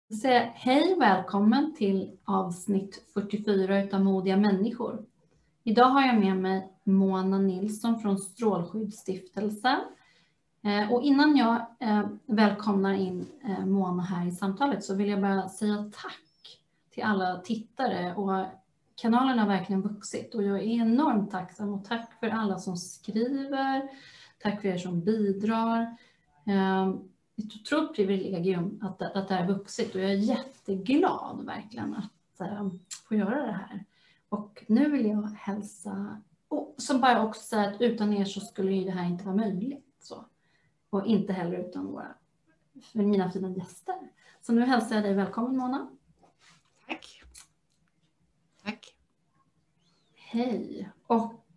Säga hej och välkommen till avsnitt 44 utav Modiga människor. Idag har jag med mig Mona Nilsson från Strålskyddsstiftelsen. Och innan jag välkomnar in Mona här i samtalet så vill jag bara säga tack till alla tittare. Och kanalen har verkligen vuxit och jag är enormt tacksam och tack för alla som skriver. Tack för er som bidrar. Ett otroligt privilegium att det här är vuxit och jag är jätteglad verkligen att få göra det här. Och nu vill jag hälsa, och som bara också säga att utan er så skulle ju det här inte vara möjligt. Så. Och inte heller utan mina fina gäster. Så nu hälsar jag dig välkommen, Mona. Tack. Tack. Hej. Och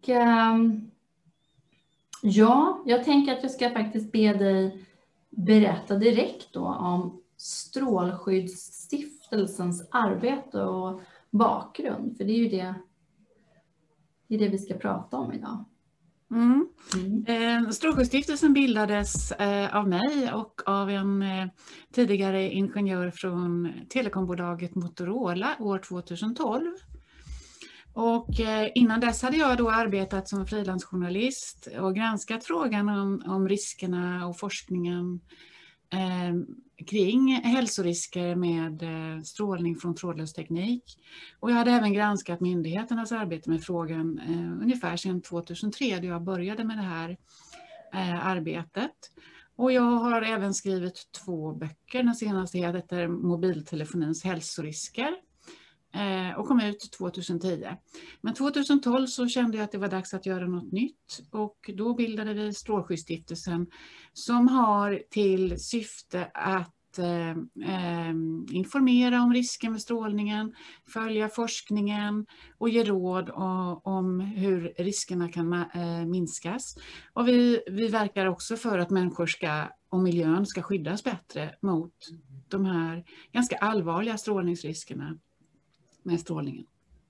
ja, jag tänker att jag ska faktiskt be dig berätta direkt då om Strålskyddsstiftelsens arbete och bakgrund. För det är ju det vi ska prata om idag. Strålskyddsstiftelsen bildades av mig och av en tidigare ingenjör från telekombolaget Motorola år 2012. Och innan dess hade jag då arbetat som frilansjournalist och granskat frågan om riskerna och forskningen kring hälsorisker med strålning från trådlös teknik. Och jag hade även granskat myndigheternas arbete med frågan ungefär sedan 2003 då jag började med det här arbetet. Och jag har även skrivit 2 böcker. Den senaste heter Mobiltelefonins hälsorisker och kom ut 2010. Men 2012 så kände jag att det var dags att göra något nytt och då bildade vi Strålskyddsstiftelsen som har till syfte att informera om risker med strålningen, följa forskningen och ge råd om hur riskerna kan minskas. Och vi verkar också för att människor och miljön ska skyddas bättre mot de här ganska allvarliga strålningsriskerna med strålningen.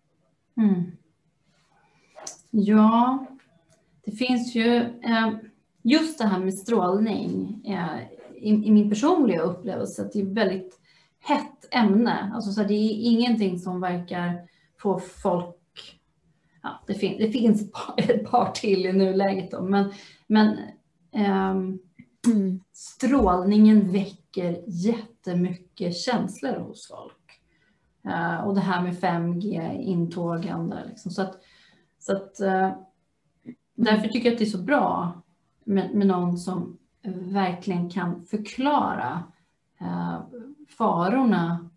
Ja, det finns ju just det här med strålning i min personliga upplevelse att det är ett väldigt hett ämne. Alltså så det är ingenting som verkar få folk, ja, det finns ett par till i nuläget då, men strålningen väcker jättemycket känslor hos folk. Och det här med 5G-intågande. Liksom. Så att därför tycker jag att det är så bra med någon som verkligen kan förklara farorna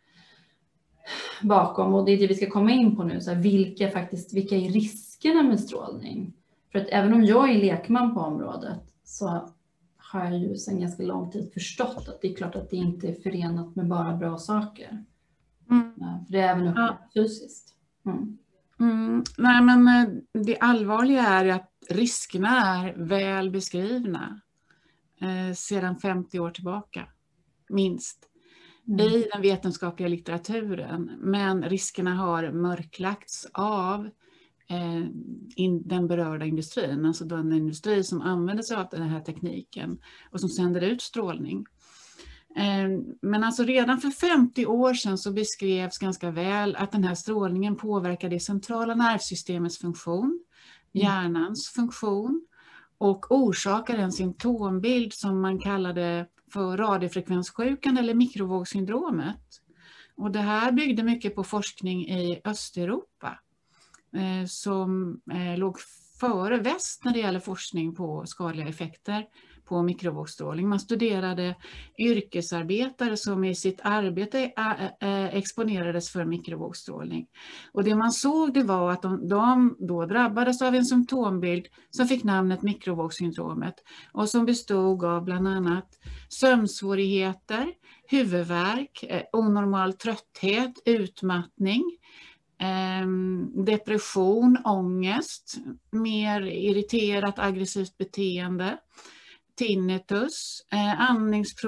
bakom. Och det är det vi ska komma in på nu. Så här, vilka är riskerna med strålning? För att även om jag är lekman på området så har jag ju sedan ganska lång tid förstått att det är klart att det inte är förenat med bara bra saker. För det är även upplevt fysiskt. Nej, men det allvarliga är att riskerna är väl beskrivna sedan 50 år tillbaka, minst, i den vetenskapliga litteraturen. Men riskerna har mörklagts av den berörda industrin, alltså den industri som använder sig av den här tekniken och som sänder ut strålning. Men alltså redan för 50 år sedan så beskrevs ganska väl att den här strålningen påverkar det centrala nervsystemets funktion, hjärnans funktion och orsakar en symptombild som man kallade för radiofrekvenssjukan eller mikrovågssyndromet. Och det här byggde mycket på forskning i Östeuropa som låg före väst när det gäller forskning på skadliga effekter på mikrovågsstrålning. Man studerade yrkesarbetare som i sitt arbete exponerades för mikrovågsstrålning. Och det man såg det var att de då drabbades av en symptombild som fick namnet mikrovågssyndromet och som bestod av bland annat sömnsvårigheter, huvudvärk, onormal trötthet, utmattning, depression, ångest, mer irriterat aggressivt beteende, tinnitus,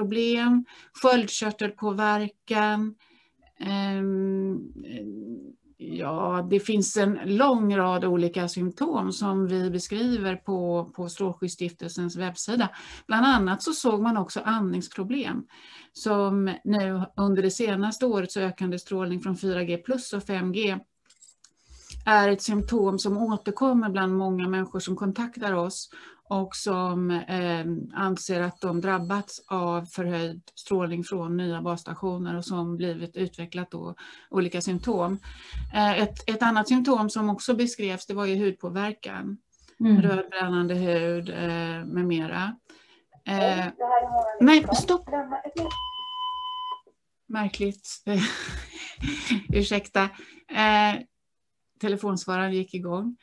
andningsproblem, sköldkörtelpåverkan, Ja, det finns en lång rad olika symptom som vi beskriver på Strålskyddsstiftelsens webbsida. Bland annat så såg man också andningsproblem som nu under det senaste årets ökande strålning från 4G plus och 5G är ett symptom som återkommer bland många människor som kontaktar oss och som anser att de drabbats av förhöjd strålning från nya basstationer och som blivit utvecklat då olika symptom. Ett annat symptom som också beskrevs, det var ju hudpåverkan, rödbrännande hud med mera. Nej, stopp! Märkligt. Ursäkta. Telefonsvararen gick igång.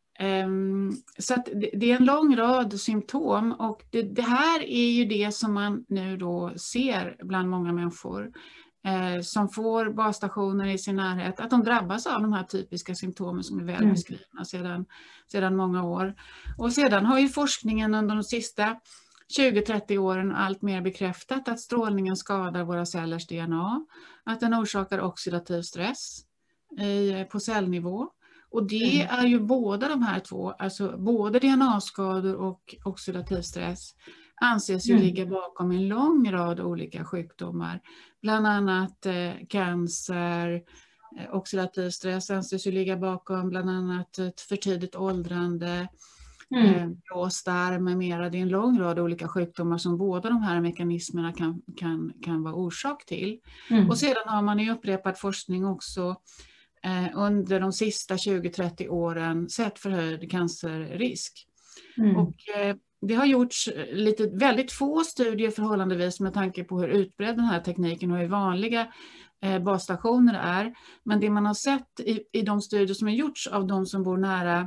Så att det är en lång rad symptom och det här är ju det som man nu då ser bland många människor som får basstationer i sin närhet, att de drabbas av de här typiska symptomen som är väl beskrivna sedan många år. Och sedan har ju forskningen under de sista 20-30 åren allt mer bekräftat att strålningen skadar våra cellers DNA, att den orsakar oxidativ stress på cellnivå. Och det är ju båda de här två, alltså både DNA-skador och oxidativ stress anses ju ligga bakom en lång rad olika sjukdomar. Bland annat cancer, oxidativ stress anses ju ligga bakom bland annat ett för tidigt åldrande, blåstarr med mera. Det är en lång rad olika sjukdomar som båda de här mekanismerna kan vara orsak till. Och sedan har man i upprepad forskning också under de sista 20-30 åren sett förhöjd cancerrisk. Och det har gjorts väldigt få studier förhållandevis med tanke på hur utbredd den här tekniken och hur vanliga basstationer är. Men det man har sett i de studier som har gjorts av de som bor nära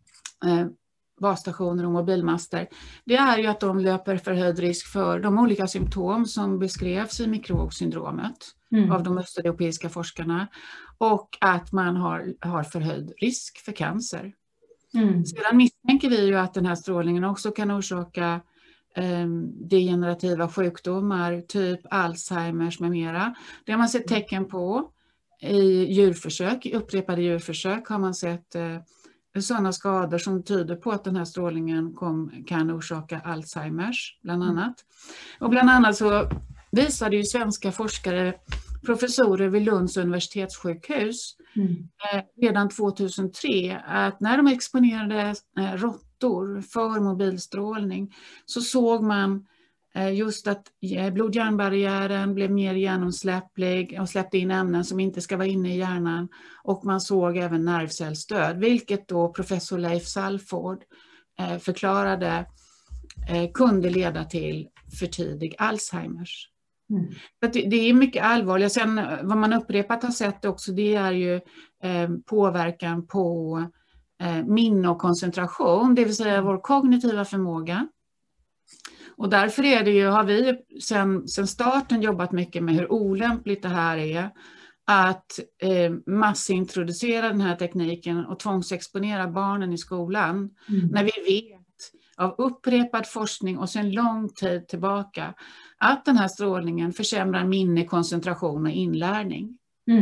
basstationer och mobilmaster, det är ju att de löper förhöjd risk för de olika symptom som beskrevs i mikrovågssyndromet av de östeuropeiska forskarna och att man har förhöjd risk för cancer. Sedan misstänker vi ju att den här strålningen också kan orsaka degenerativa sjukdomar, typ Alzheimers med mera. Det har man sett tecken på i djurförsök, i upprepade djurförsök har man sett sådana skador som tyder på att den här strålningen kan orsaka Alzheimers bland annat. Och bland annat så visade ju svenska forskare, professorer vid Lunds universitetssjukhus redan 2003 att när de exponerade råttor för mobilstrålning så såg man just att blod-hjärnbarriären blev mer genomsläpplig och släppte in ämnen som inte ska vara inne i hjärnan, och man såg även nervcellsdöd, vilket då professor Leif Salford förklarade kunde leda till för tidig Alzheimers. Det är mycket allvarligt. Sen vad man upprepat har sett också, det är ju påverkan på minne och koncentration, det vill säga vår kognitiva förmåga. Och därför är det ju, har vi sen starten jobbat mycket med hur olämpligt det här är att massintroducera den här tekniken och tvångsexponera barnen i skolan. När vi vet av upprepad forskning och sedan lång tid tillbaka att den här strålningen försämrar minne, koncentration och inlärning.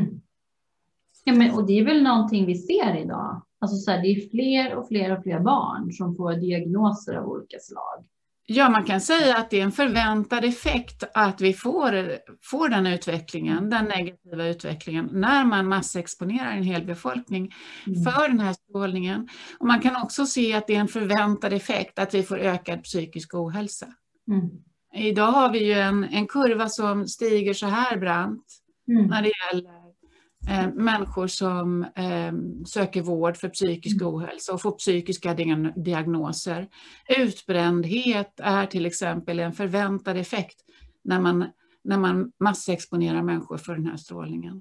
Ja, och det är väl någonting vi ser idag. Alltså så här, det är fler och fler barn som får diagnoser av olika slag. Ja, man kan säga att det är en förväntad effekt att vi får den utvecklingen, den negativa utvecklingen, när man massexponerar en hel befolkning för den här strålningen. Och man kan också se att det är en förväntad effekt att vi får ökad psykisk ohälsa. Idag har vi ju en kurva som stiger så här brant när det gäller människor som söker vård för psykisk ohälsa och får psykiska diagnoser. Utbrändhet är till exempel en förväntad effekt när man massexponerar människor för den här strålningen.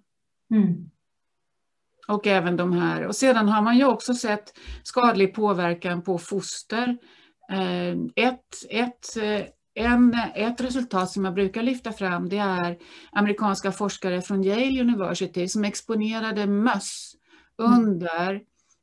Och även de här. Och sedan har man ju också sett skadlig påverkan på foster. Ett resultat som jag brukar lyfta fram, det är amerikanska forskare från Yale University som exponerade möss under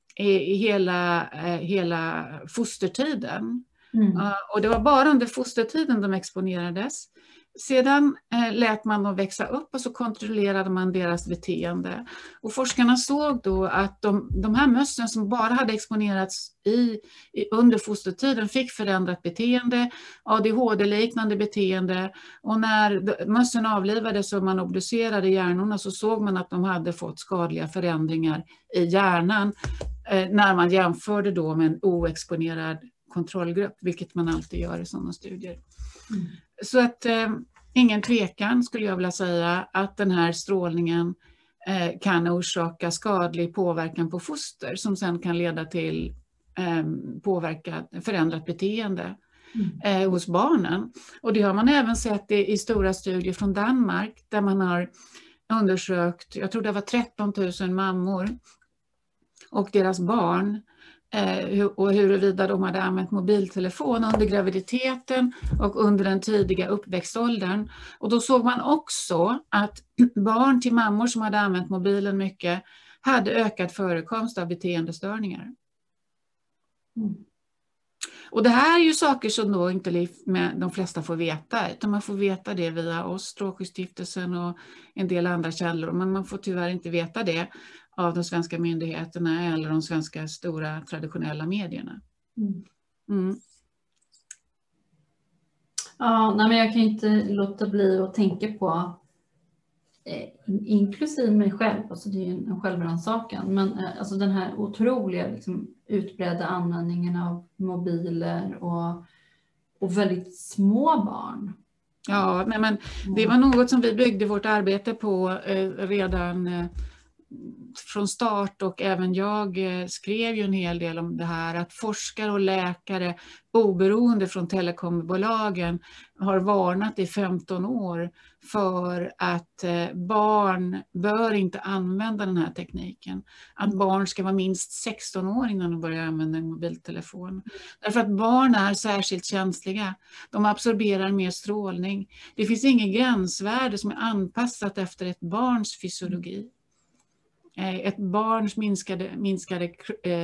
hela fostertiden. Och det var bara under fostertiden de exponerades. Sedan lät man dem växa upp och så kontrollerade man deras beteende. Och forskarna såg då att de här mössen som bara hade exponerats under fostertiden fick förändrat beteende, ADHD-liknande beteende. Och när mössen avlivades och man obducerade hjärnorna så såg man att de hade fått skadliga förändringar i hjärnan när man jämförde då med en oexponerad kontrollgrupp, vilket man alltid gör i sådana studier. Mm. Så att ingen tvekan skulle jag vilja säga att den här strålningen kan orsaka skadlig påverkan på foster som sen kan leda till förändrat beteende hos barnen. Och det har man även sett i stora studier från Danmark där man har undersökt, jag tror det var 13 000 mammor och deras barn och huruvida de hade använt mobiltelefon under graviditeten och under den tidiga uppväxtåldern. Och då såg man också att barn till mammor som hade använt mobilen mycket hade ökad förekomst av beteendestörningar. Mm. Och det här är ju saker som då inte de flesta får veta, utan man får veta det via oss, Strålskyddsstiftelsen och en del andra källor, men man får tyvärr inte veta det av de svenska myndigheterna eller de svenska stora traditionella medierna. Mm. Mm. Ja, nej, men jag kan inte låta bli att tänka på, inklusive mig själv, alltså det är ju en självrannsakan, men alltså den här otroliga liksom, utbredda användningen av mobiler och väldigt små barn. Ja, nej, men det var något som vi byggde vårt arbete på redan från start, och även jag skrev ju en hel del om det här, att forskare och läkare oberoende från telekombolagen har varnat i 15 år för att barn bör inte använda den här tekniken. Att barn ska vara minst 16 år innan de börjar använda en mobiltelefon. Därför att barn är särskilt känsliga. De absorberar mer strålning. Det finns ingen gränsvärde som är anpassat efter ett barns fysiologi. Ett barns minskade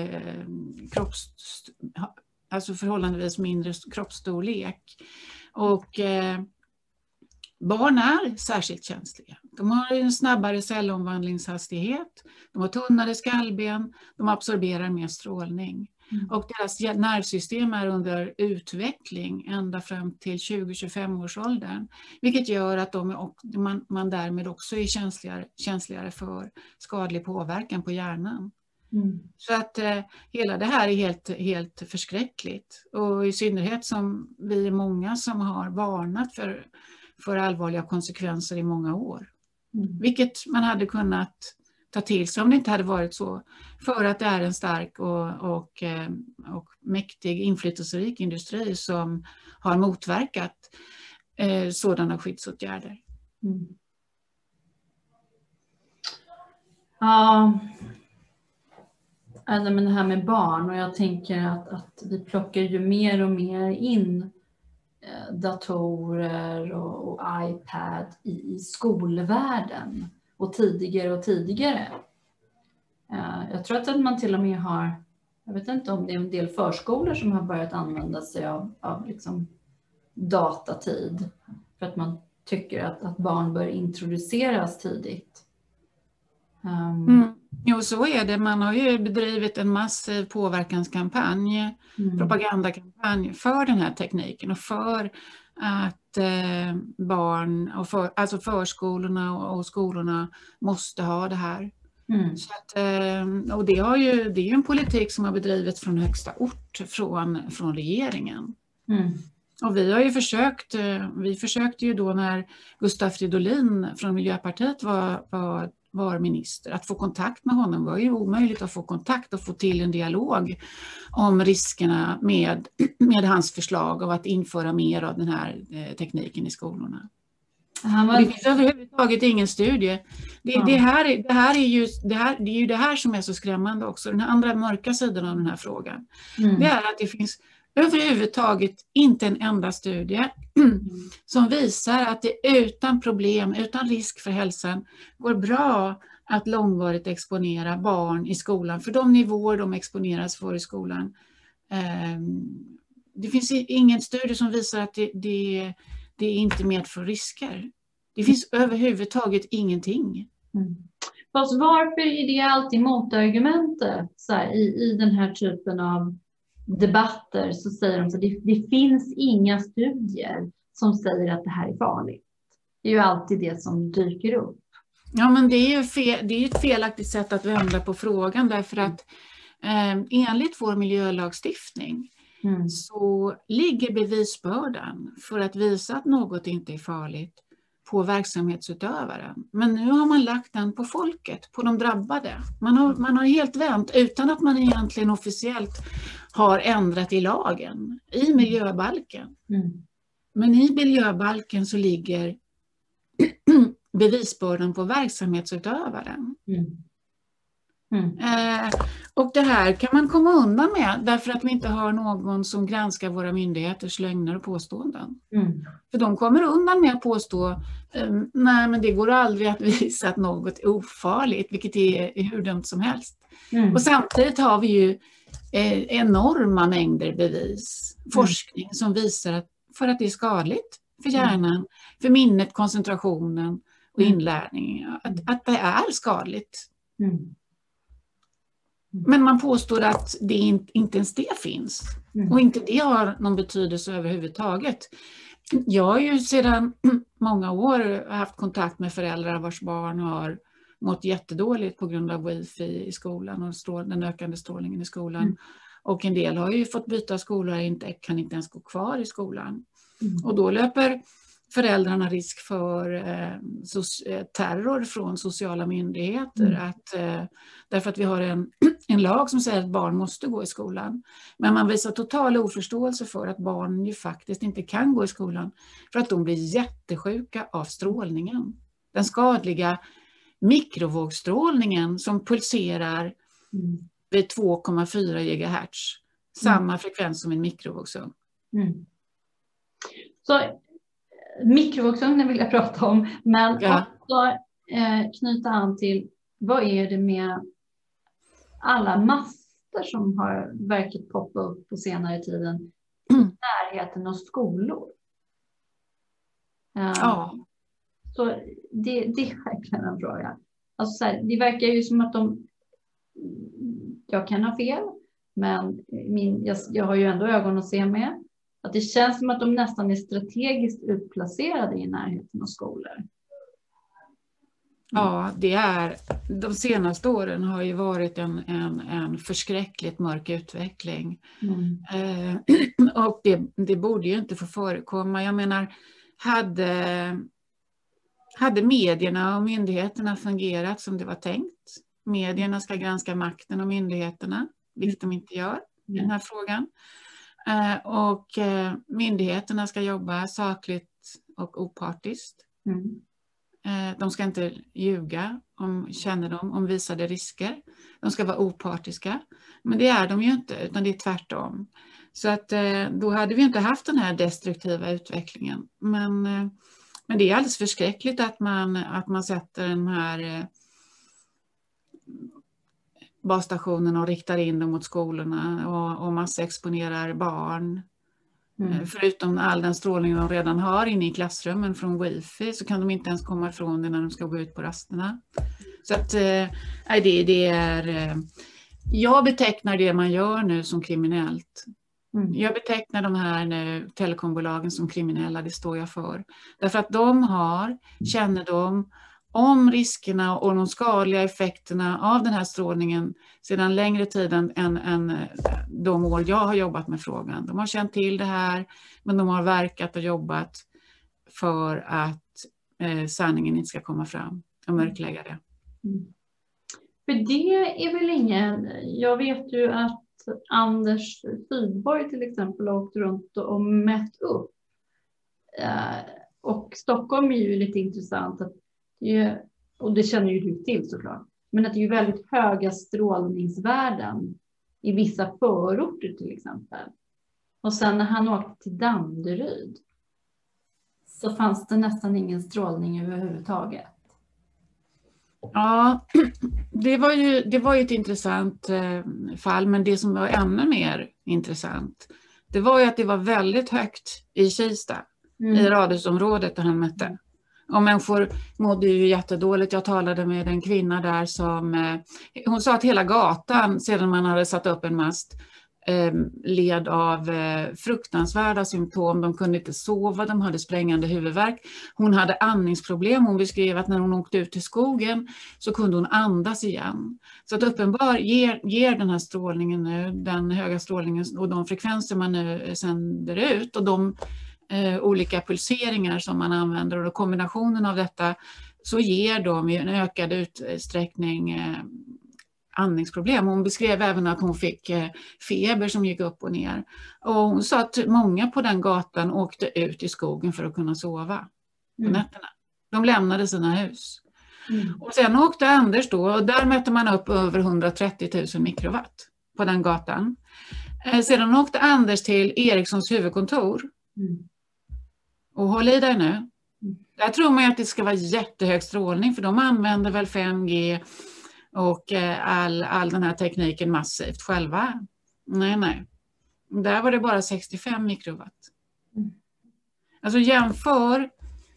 alltså förhållandevis mindre kroppsstorlek. Och barn är särskilt känsliga. De har en snabbare cellomvandlingshastighet, de har tunnare skallben, de absorberar mer strålning. Och deras nervsystem är under utveckling ända fram till 20-25 års åldern. Vilket gör att man därmed också är känsligare för skadlig påverkan på hjärnan. Mm. Så att hela det här är helt förskräckligt. Och i synnerhet som vi är många som har varnat för allvarliga konsekvenser i många år. Mm. Vilket man hade kunnat ta till sig om det inte hade varit så, för att det är en stark och mäktig inflytelserik industri som har motverkat sådana skyddsåtgärder. Mm. Ja, alltså, men det här med barn, och jag tänker att vi plockar ju mer och mer in datorer och iPad i skolvärlden. Och tidigare. Jag tror att man till och med har, jag vet inte om det är en del förskolor som har börjat använda sig av liksom datatid. För att man tycker att barn bör introduceras tidigt. Jo, så är det. Man har ju bedrivit en massiv påverkanskampanj, propagandakampanj för den här tekniken och för att barn och alltså förskolorna och skolorna måste ha det här. Mm. Så att, och det är ju en politik som har bedrivits från högsta ort från regeringen. Mm. Och vi har ju försökte ju då när Gustav Fridolin från Miljöpartiet var minister, att få kontakt med honom. Det var ju omöjligt att få kontakt och få till en dialog om riskerna med hans förslag av att införa mer av den här tekniken i skolorna. Det finns överhuvudtaget ingen studie. Det är ju det här som är så skrämmande också. Den andra mörka sidan av den här frågan. Det är att det finns överhuvudtaget inte en enda studie som visar att det utan problem, utan risk för hälsan går bra att långvarigt exponera barn i skolan för de nivåer de exponeras för i skolan. Det finns ingen studie som visar att det inte medför risker. Det finns överhuvudtaget ingenting. Fast varför är det alltid motargumentet så här, i den här typen av debatter, så säger de så det finns inga studier som säger att det här är farligt. Det är ju alltid det som dyker upp. Ja, men det är ju ett felaktigt sätt att vända på frågan, därför att enligt vår miljölagstiftning så ligger bevisbördan för att visa att något inte är farligt på verksamhetsutövaren. Men nu har man lagt den på folket, på de drabbade. Man har helt vänt utan att man egentligen officiellt har ändrat i lagen, i miljöbalken. Men i miljöbalken så ligger bevisbördan på verksamhetsutövaren. Och det här kan man komma undan med därför att vi inte har någon som granskar våra myndigheters lögner och påståenden. För de kommer undan med att påstå nej, men det går aldrig att visa att något är ofarligt, vilket är hur dumt som helst. Och samtidigt har vi ju enorma mängder bevis, forskning som visar att för att det är skadligt för hjärnan, för minnet, koncentrationen och inlärning, att det är skadligt. Men man påstår att det inte ens det finns. Och inte det har någon betydelse överhuvudtaget. Jag har ju sedan många år haft kontakt med föräldrar vars barn har mått jättedåligt på grund av wifi i skolan och den ökande strålningen i skolan. Och en del har ju fått byta skola och kan inte ens gå kvar i skolan. Och då löper föräldrarna risk för terror från sociala myndigheter. Därför att vi har en lag som säger att barn måste gå i skolan. Men man visar total oförståelse för att barn ju faktiskt inte kan gå i skolan. För att de blir jättesjuka av strålningen. Den skadliga mikrovågstrålningen som pulserar vid 2,4 GHz. Samma frekvens som en mikrovågsugn. Så mikrovågsugnen vill jag prata om, men också knyta an till vad är det med alla master som har verkat poppa upp på senare tiden i närheten av skolor. Så det är verkligen en fråga. Alltså så här, det verkar ju som att jag kan ha fel, men jag har ju ändå ögon att se med. Att det känns som att de nästan är strategiskt utplacerade i närheten av skolor. Ja, de senaste åren har ju varit en förskräckligt mörk utveckling. Och det borde ju inte få förekomma. Jag menar, hade medierna och myndigheterna fungerat som det var tänkt? Medierna ska granska makten och myndigheterna, vilket de inte gör i den här frågan. Och myndigheterna ska jobba sakligt och opartiskt. De ska inte ljuga om kännedom om visade risker. De ska vara opartiska. Men det är de ju inte, utan det är tvärtom. Så att då hade vi inte haft den här destruktiva utvecklingen. Men det är alldeles förskräckligt att man sätter den här basstationen och riktar in dem mot skolorna och massexponerar barn. Förutom all den strålning de redan har inne i klassrummen från wifi, så kan de inte ens komma ifrån det när de ska gå ut på rasterna. Så att jag betecknar det man gör nu som kriminellt. Jag betecknar de här nu, telekombolagen, som kriminella, det står jag för. Därför att de har kännedom om riskerna och de skadliga effekterna av den här strålningen sedan längre tid än de år jag har jobbat med frågan. De har känt till det här, men de har verkat och jobbat för att sanningen inte ska komma fram och mörklägga det. För det är väl ingen... Jag vet ju att Anders Sydborg till exempel har åkt runt och mätt upp. Och Stockholm är ju lite intressant att och det känner ju du till såklart, men att det är väldigt höga strålningsvärden i vissa förorter till exempel. Och sen när han åkte till Danderyd så fanns det nästan ingen strålning överhuvudtaget. Ja, det var ju ett intressant fall, men det som var ännu mer intressant, det var ju att det var väldigt högt i Kista. i radhusområdet där han mätte. Och människor mådde ju jättedåligt. Jag talade med en kvinna där som, hon sa att hela gatan sedan man hade satt upp en mast led av fruktansvärda symptom. De kunde inte sova, de hade sprängande huvudvärk. Hon hade andningsproblem. Hon beskrev att när hon åkte ut till skogen så kunde hon andas igen. Så att uppenbar ger den här strålningen nu, den höga strålningen och de frekvenser man nu sänder ut och de olika pulseringar som man använder och kombinationen av detta, så ger de i en ökad utsträckning andningsproblem. Hon beskrev även att hon fick feber som gick upp och ner. Och hon sa att många på den gatan åkte ut i skogen för att kunna sova på nätterna. De lämnade sina hus. Och sen åkte Anders då, och där mätte man upp över 130 000 mikrowatt på den gatan. Sedan åkte Anders till Ericssons huvudkontor. Och håll i dig nu. Där tror man att det ska vara jättehög strålning, för de använder väl 5G och all den här tekniken massivt själva. Nej. Där var det bara 65 mikrowatt. Alltså jämför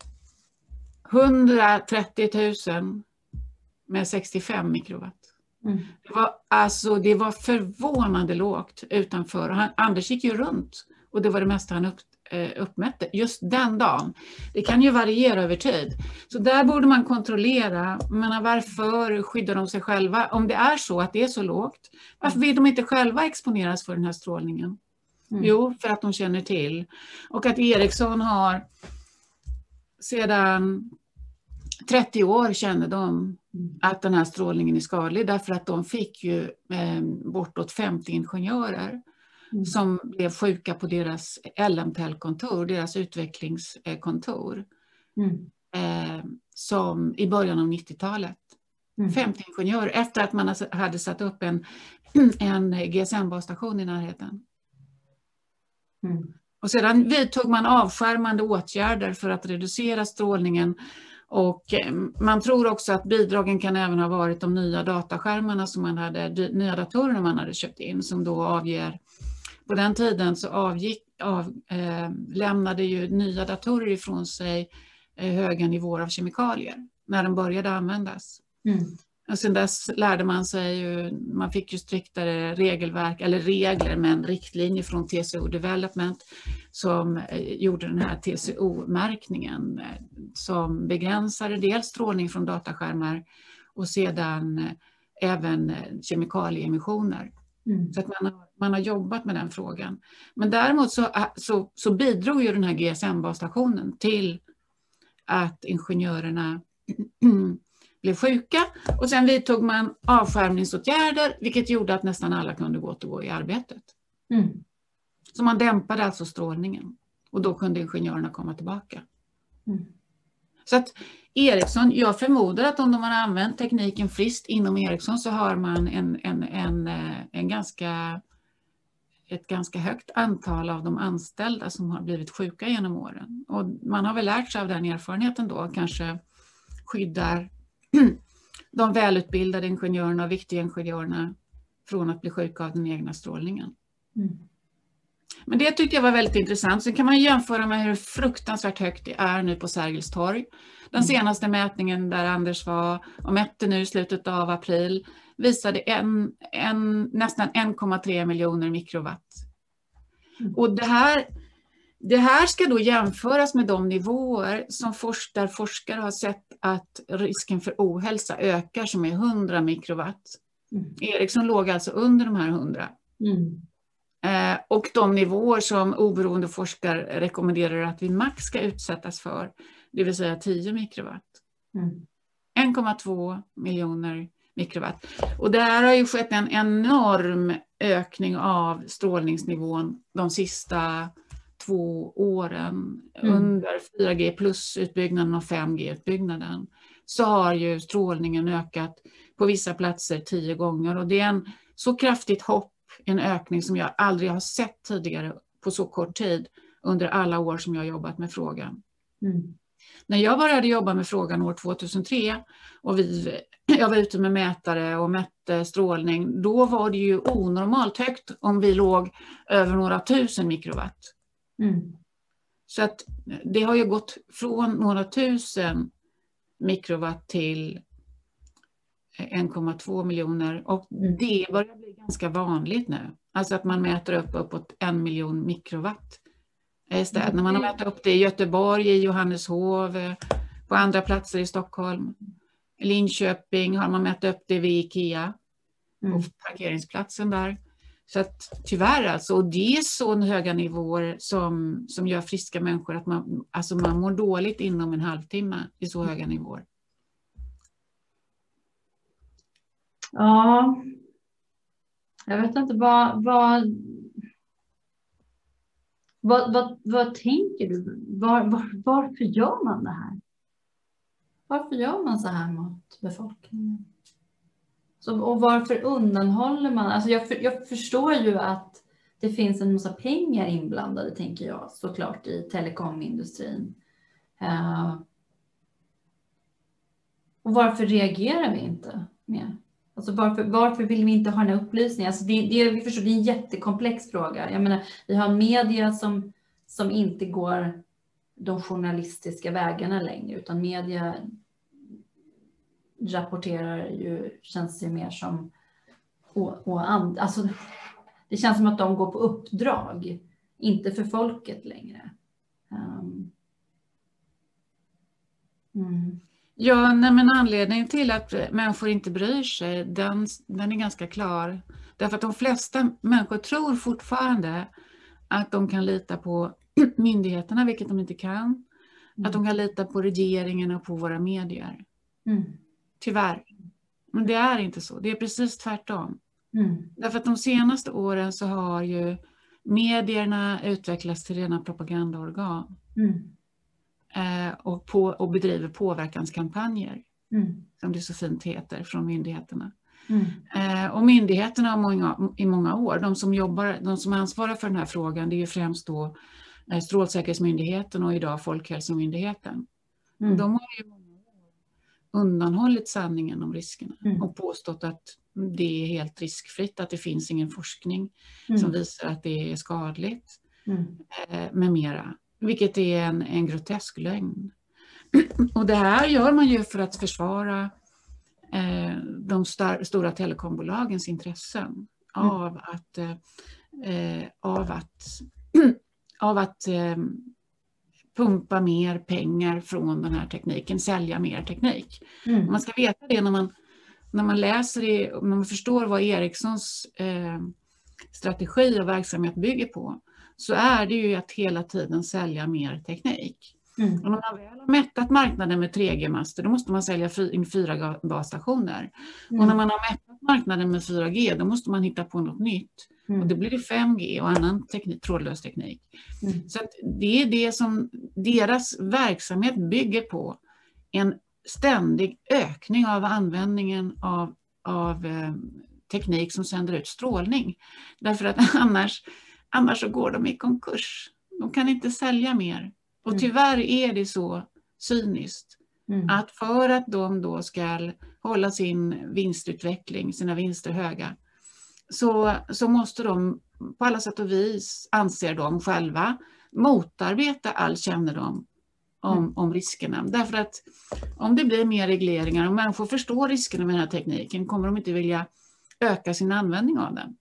130 000 med 65 mikrowatt. Det var förvånande lågt utanför. Anders gick ju runt och det var det mesta han uppmätte just den dagen. Det kan ju variera över tid. Så där borde man kontrollera. Men varför skyddar de sig själva? Om det är så att det är så lågt, varför vill de inte själva exponeras för den här strålningen? Jo, för att de känner till. Och att Ericsson har sedan 30 år känner de att den här strålningen är skadlig. Därför att de fick ju bortåt 50 ingenjörer som blev sjuka på deras LMTEL-kontor, deras utvecklingskontor, som i början av 90-talet. 50 ingenjörer efter att man hade satt upp en GSM-basstation i närheten. Och sedan vidtog man avskärmande åtgärder för att reducera strålningen. Och man tror också att bidragen kan även ha varit de nya dataskärmarna som man hade, nya datorer man hade köpt in, som då avger. På den tiden så lämnade ju nya datorer ifrån sig höga nivåer av kemikalier när de började användas. Och sen dess lärde man sig ju, man fick ju striktare regelverk, eller regler med en riktlinje från TCO Development som gjorde den här TCO-märkningen som begränsade dels strålning från dataskärmar och sedan även kemikalieemissioner. Så att man har jobbat med den frågan. Men däremot så bidrog ju den här GSM-basstationen till att ingenjörerna blev sjuka. Och sen vidtog man avskärmningsåtgärder, vilket gjorde att nästan alla kunde gå i arbetet. Så man dämpade alltså strålningen. Och då kunde ingenjörerna komma tillbaka. Så att Ericsson, jag förmodar att om de har använt tekniken friskt inom Ericsson så har man ett ganska högt antal av de anställda som har blivit sjuka genom åren. Och man har väl lärt sig av den erfarenheten då, kanske skyddar de välutbildade ingenjörerna och viktiga ingenjörerna från att bli sjuka av den egna strålningen. Men det tyckte jag var väldigt intressant. Så kan man jämföra med hur fruktansvärt högt det är nu på Sergels torg. Den senaste mätningen där Anders var och mätte nu i slutet av april visade nästan 1,3 miljoner mikrowatt. Och det här ska då jämföras med de nivåer som där forskare har sett att risken för ohälsa ökar, som är 100 mikrowatt. Ericsson låg alltså under de här 100. Och de nivåer som oberoende forskare rekommenderar att vi max ska utsättas för, det vill säga 10 mikrowatt. 1,2 miljoner mikrowatt. Och där har ju skett en enorm ökning av strålningsnivån de sista 2 åren. Under 4G plus utbyggnaden och 5G-utbyggnaden så har ju strålningen ökat på vissa platser 10 gånger. Och det är en så kraftigt hopp, en ökning som jag aldrig har sett tidigare på så kort tid under alla år som jag har jobbat med frågan. När jag började jobba med frågan år 2003 och jag var ute med mätare och mätte strålning, då var det ju onormalt högt om vi låg över några tusen mikrowatt. Så att det har ju gått från några tusen mikrowatt till 1,2 miljoner. Och det börjar bli ganska vanligt nu. Alltså att man mäter uppåt 1 miljon mikrowatt i städerna. Man har mätt upp det i Göteborg, i Johanneshov, på andra platser i Stockholm. I Linköping har man mätt upp det vid Ikea. På parkeringsplatsen där. Så att tyvärr alltså, och det är så höga nivåer som gör friska människor att man mår dåligt inom en halvtimme i så höga nivåer. Ja, jag vet inte vad tänker du? Varför gör man det här? Varför gör man så här mot befolkningen? Och varför undanhåller man? Alltså jag förstår ju att det finns en massa pengar inblandade, tänker jag, såklart, i telekomindustrin. Och varför reagerar vi inte mer? Alltså varför vill vi inte ha den här upplysningen? Alltså vi förstår, det är en jättekomplex fråga. Jag menar, vi har media som inte går de journalistiska vägarna längre, utan media rapporterar ju, känns det mer som alltså det känns som att de går på uppdrag, inte för folket längre. Ja, men anledningen till att människor inte bryr sig, den är ganska klar. Därför att de flesta människor tror fortfarande att de kan lita på myndigheterna, vilket de inte kan. Att de kan lita på regeringen och på våra medier. Tyvärr. Men det är inte så. Det är precis tvärtom. Därför att de senaste åren så har ju medierna utvecklats till rena propagandaorgan. Och bedriver påverkanskampanjer. Som det så fint heter från myndigheterna. Och myndigheterna i många år, de som ansvarar för den här frågan, det är ju främst då Strålsäkerhetsmyndigheten och idag Folkhälsomyndigheten. De har ju undanhållit sanningen om riskerna och påstått att det är helt riskfritt, att det finns ingen forskning som visar att det är skadligt med mera. Vilket är en grotesk lögn. Och det här gör man ju för att försvara de stora telekombolagens intressen av att pumpa mer pengar från den här tekniken, sälja mer teknik. Man ska veta det när man läser det, när man förstår vad Ericssons strategi och verksamhet bygger på, så är det ju att hela tiden sälja mer teknik. Och när man väl har mättat marknaden med 3G-master, då måste man sälja in 4G-basstationer. Och när man har mättat marknaden med 4G, då måste man hitta på något nytt. Och då blir det 5G och annan teknik, trådlös teknik. Så att det är det som deras verksamhet bygger på. En ständig ökning av användningen av teknik som sänder ut strålning. Därför att annars så går de i konkurs. De kan inte sälja mer. Och tyvärr är det så cyniskt att för att de då ska hålla sin vinstutveckling, sina vinster höga, så måste de på alla sätt och vis, anser de själva, motarbeta all kännedom om riskerna. Därför att om det blir mer regleringar och människor förstår riskerna med den här tekniken, kommer de inte vilja öka sin användning av den.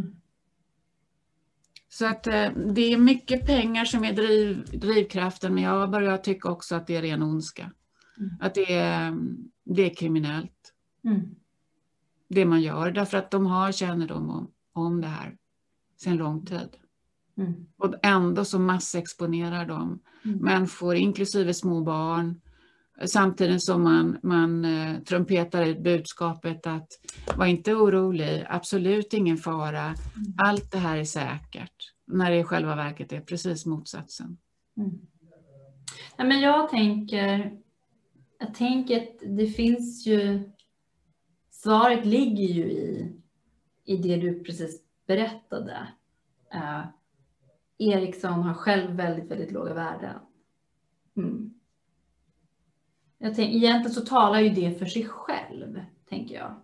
Så att det är mycket pengar som är drivkraften, men jag börjar tycka också att det är ren ondska. Att det är kriminellt. Det man gör, därför att de har kännedom om det här sedan lång tid. Och ändå så massexponerar de människor, inklusive små barn, samtidigt som man trumpetar ut budskapet att var inte orolig, absolut ingen fara, allt det här är säkert, när det i själva verket är precis motsatsen. Ja, men jag tänker att det finns ju, svaret ligger ju i det du precis berättade. Ericsson har själv väldigt, väldigt låga värden. Egentligen så talar ju det för sig själv, tänker jag.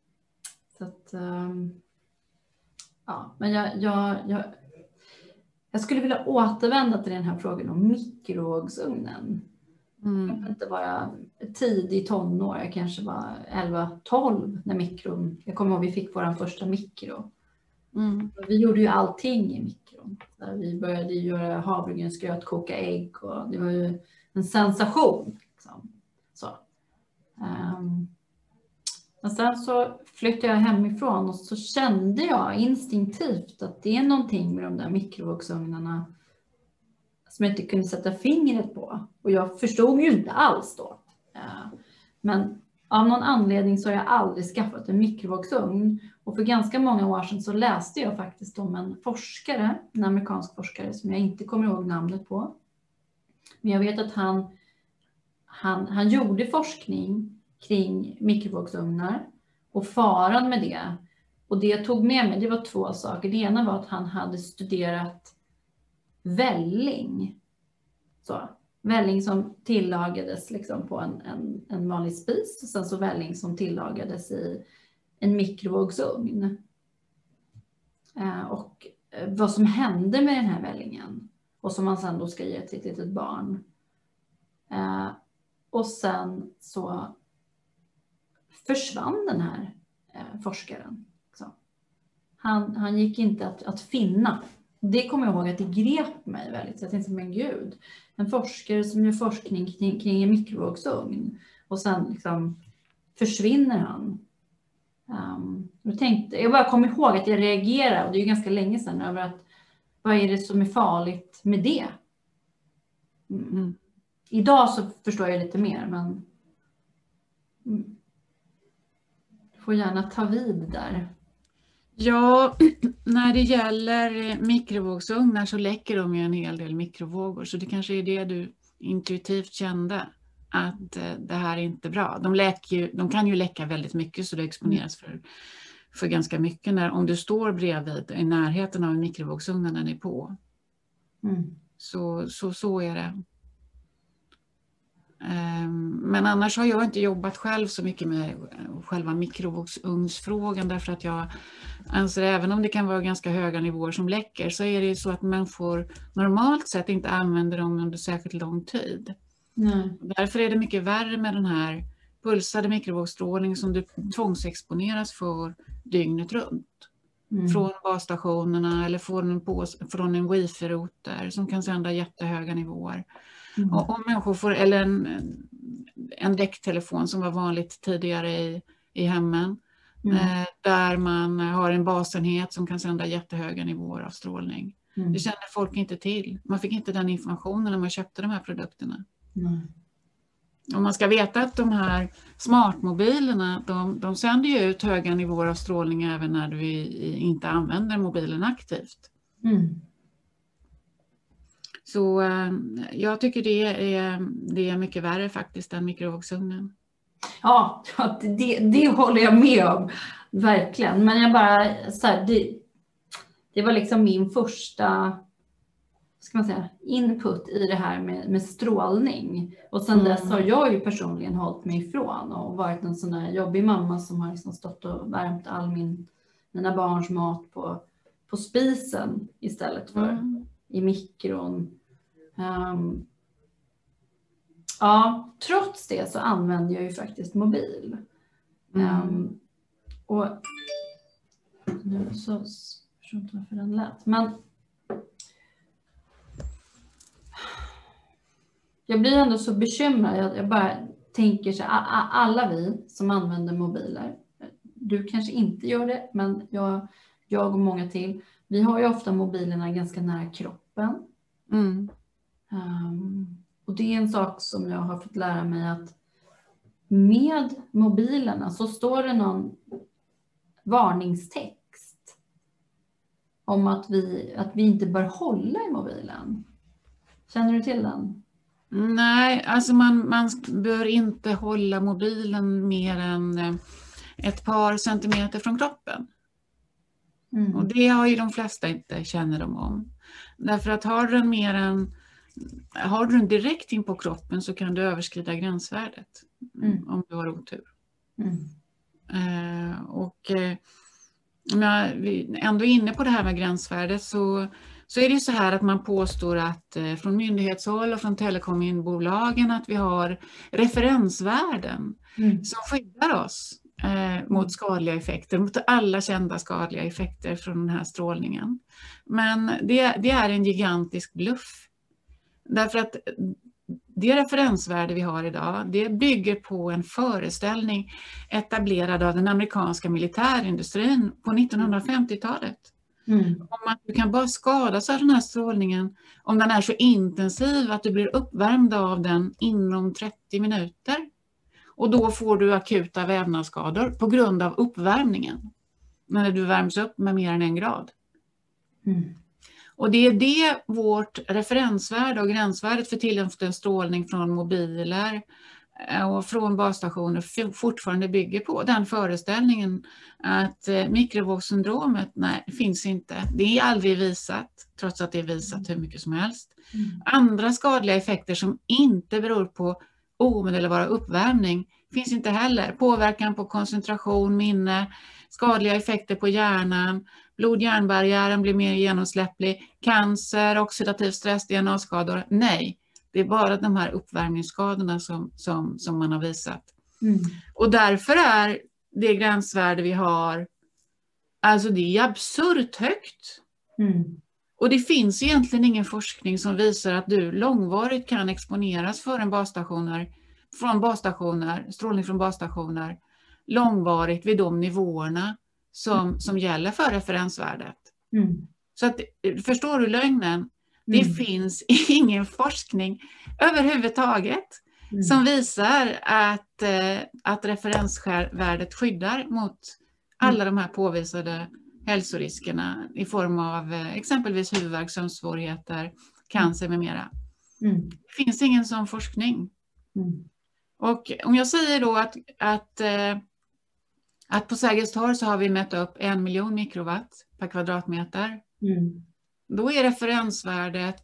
Så att, ja, men Jag skulle vilja återvända till den här frågan om mikrovågsugnen. Jag kan inte vara tidig tonår, jag kanske var 11-12 när mikron, jag kommer ihåg vi fick vår första mikro. Vi gjorde ju allting i mikron. Vi började göra havregrynsgröt, koka ägg och det var ju en sensation. Liksom. Så. Men sen så flyttade jag hemifrån och så kände jag instinktivt att det är någonting med de där mikrovågsugnarna som jag inte kunde sätta fingret på. Och jag förstod ju inte alls då. Men av någon anledning så har jag aldrig skaffat en mikrovågsugn. Och för ganska många år sedan så läste jag faktiskt om en forskare, en amerikansk forskare som jag inte kommer ihåg namnet på. Men jag vet att han gjorde forskning kring mikrovågsugnar och faran med det. Och det jag tog med mig, det var 2 saker. Det ena var att han hade studerat välling. Så, välling som tillagades liksom på en vanlig spis. Och sen så välling som tillagades i en mikrovågsugn. Och vad som hände med den här vällingen. Och som man sen då ska ge till ett litet barn. Och sen så försvann den här forskaren. Så. Han gick inte att finna. Det kommer jag ihåg att det grep mig väldigt. Så jag tänkte, men gud, en forskare som gör forskning kring en mikrovågsugn. Och sen liksom försvinner han. Jag bara kom ihåg att jag reagerade, och det är ju ganska länge sedan, över att vad är det som är farligt med det? Idag så förstår jag lite mer, men du får gärna ta vid där. Ja, när det gäller mikrovågsugnar så läcker de ju en hel del mikrovågor. Så det kanske är det du intuitivt kände, att det här är inte bra. De kan ju läcka väldigt mycket, så det exponeras för ganska mycket om du står bredvid i närheten av en mikrovågsugn när den är på. Så är det. Men annars har jag inte jobbat själv så mycket med själva mikrovågsugnsfrågan, därför att jag anser, även om det kan vara ganska höga nivåer som läcker, så är det ju så att människor normalt sett inte använder dem under särskilt lång tid. Därför är det mycket värre med den här pulsade mikrovågsstrålning som du tvångsexponeras för dygnet runt. Från basstationerna eller från en wifi-router som kan sända jättehöga nivåer. Och om människor får, eller en däcktelefon som var vanligt tidigare i hemmen, där man har en basenhet som kan sända jättehöga nivåer av strålning. Det kände folk inte till. Man fick inte den informationen när man köpte de här produkterna. Och man ska veta att de här smartmobilerna, de sänder ju ut höga nivåer av strålning även när du inte använder mobilen aktivt. Så jag tycker det är mycket värre faktiskt än mikrovågsugnen. Ja, det håller jag med om. Verkligen. Men jag bara, så här, det var liksom min första, ska man säga, input i det här med strålning. Och sen dess har jag ju personligen hållit mig ifrån och varit en sån här jobbig mamma som har liksom stått och värmt all mina barns mat på spisen istället för i mikron. Ja, trots det så använder jag ju faktiskt mobil. Och nu så förstår inte varför den lät. Men jag blir ändå så bekymrad. Jag bara tänker så här, alla vi som använder mobiler, du kanske inte gör det, men jag och många till, vi har ju ofta mobilerna ganska nära kroppen. Och det är en sak som jag har fått lära mig, att med mobilerna så står det någon varningstext om att vi inte bör hålla i mobilen. Känner du till den? Nej, alltså man bör inte hålla mobilen mer än ett par centimeter från kroppen. Och det har ju de flesta inte kännedom om. Därför att har du den direkt in på kroppen så kan du överskrida gränsvärdet om du har otur. Och om jag ändå är inne på det här med gränsvärdet, så så är det så här att man påstår att från myndighetshåll och från telekombolagen att vi har referensvärden som skyddar oss mot skadliga effekter, mot alla kända skadliga effekter från den här strålningen. Men det är en gigantisk bluff. Därför att det referensvärde vi har idag, det bygger på en föreställning etablerad av den amerikanska militärindustrin på 1950-talet. Om att du kan bara skadas av den här strålningen om den är så intensiv att du blir uppvärmd av den inom 30 minuter. Och då får du akuta vävnadsskador på grund av uppvärmningen. När du värms upp med mer än 1 grad. Och det är det vårt referensvärde och gränsvärdet för tillåten strålning från mobiler och från basstationer fortfarande bygger på. Den föreställningen att mikrovågssyndromet, nej, finns inte. Det är aldrig visat, trots att det är visat hur mycket som helst. Andra skadliga effekter som inte beror på omedelbar uppvärmning finns inte heller. Påverkan på koncentration, minne, skadliga effekter på hjärnan, blod-hjärnbarriären blir mer genomsläpplig, cancer, oxidativ stress, DNA-skador. Nej, det är bara de här uppvärmningsskadorna som man har visat. Och därför är det gränsvärde vi har, alltså det är absurt högt. Och det finns egentligen ingen forskning som visar att du långvarigt kan exponeras för strålning från basstationer långvarigt vid de nivåerna som gäller för referensvärdet. Så att, förstår du lögnen? Det finns ingen forskning överhuvudtaget som visar att referensvärdet skyddar mot alla de här påvisade hälsoriskerna i form av exempelvis huvudvärk, sömnsvårigheter, cancer med mera. Det finns ingen sån forskning. Och om jag säger då att på Sergels torg så har vi mätt upp 1 miljon mikrowatt per kvadratmeter. Då är referensvärdet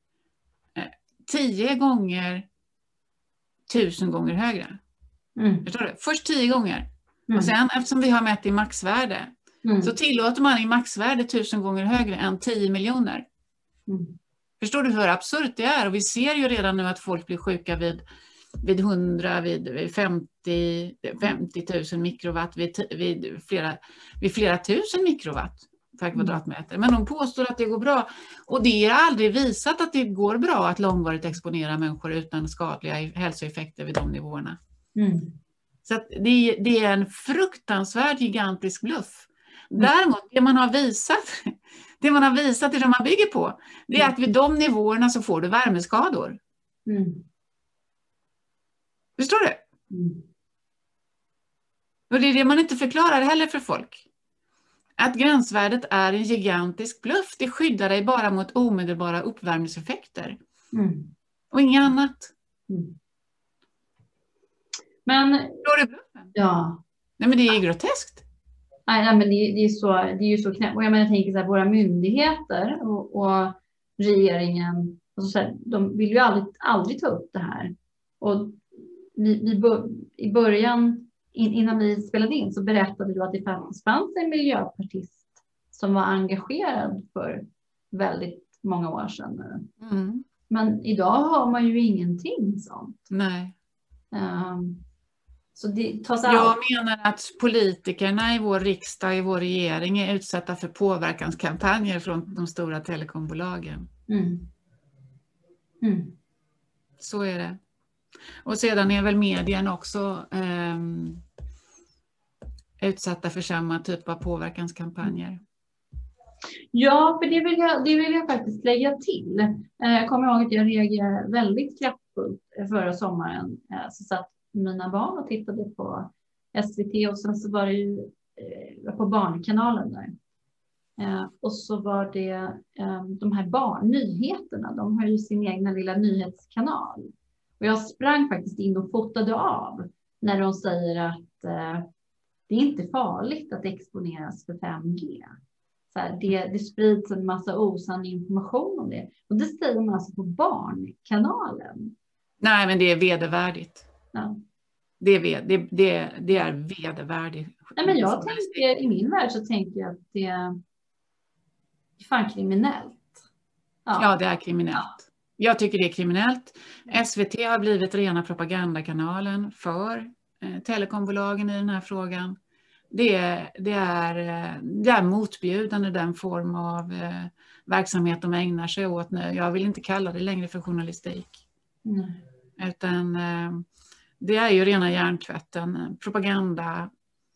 10 gånger 1000 gånger högre. Förstår du? Först 10 gånger. Och sen eftersom vi har mätt i maxvärde så tillåter man i maxvärde 1000 gånger högre än 10 miljoner. Förstår du hur absurt det är? Och vi ser ju redan nu att folk blir sjuka vid 100, vid 50 000 mikrowatt, vid flera tusen mikrowatt per kvadratmeter. Men de påstår att det går bra. Och det är aldrig visat att det går bra att långvarigt exponera människor utan skadliga hälsoeffekter vid de nivåerna. Så att det är en fruktansvärd gigantisk bluff. Däremot, det man har visat, det man bygger på, det är att vid de nivåerna så får du värmeskador. Förstår du? Och det är det man inte förklarar heller för folk. Att gränsvärdet är en gigantisk bluff. Det skyddar dig bara mot omedelbara uppvärmningseffekter. Och inget annat. Men... Förstår du bluffen? Ja. Nej, men det är groteskt. Nej, men det är ju så knäppt. Och jag tänker så här, våra myndigheter och regeringen, alltså så här, de vill ju aldrig ta upp det här. Och i början, innan vi spelade in, så berättade du att det fanns en miljöpartist som var engagerad för väldigt många år sedan nu. Men idag har man ju ingenting sånt. Nej. Så det tas Jag menar att politikerna i vår riksdag, i vår regering är utsatta för påverkanskampanjer från de stora telekombolagen. Så är det. Och sedan är väl medien också utsatta för samma typ av påverkanskampanjer. Ja, för det vill jag faktiskt lägga till. Jag kommer ihåg att jag reagerade väldigt kraftfullt förra sommaren. Så satt mina barn och tittade på SVT och sen så var det ju på Barnkanalen där. Och så var det de här nyheterna. De har ju sin egna lilla nyhetskanal. Och jag sprang faktiskt in och fotade av när de säger att det är inte farligt att exponeras för 5G. Så här, det sprids en massa osann information om det. Och det säger man alltså på Barnkanalen. Nej, men det är vedervärdigt. Ja. Det är vedervärdigt. Nej, men i min värld så tänker jag att det är fan kriminellt. Ja, det är kriminellt. Jag tycker det är kriminellt. SVT har blivit rena propagandakanalen för telekombolagen i den här frågan. Det är motbjudande den form av verksamhet de ägnar sig åt nu. Jag vill inte kalla det längre för journalistik. Utan det är ju rena hjärntvätten, propaganda.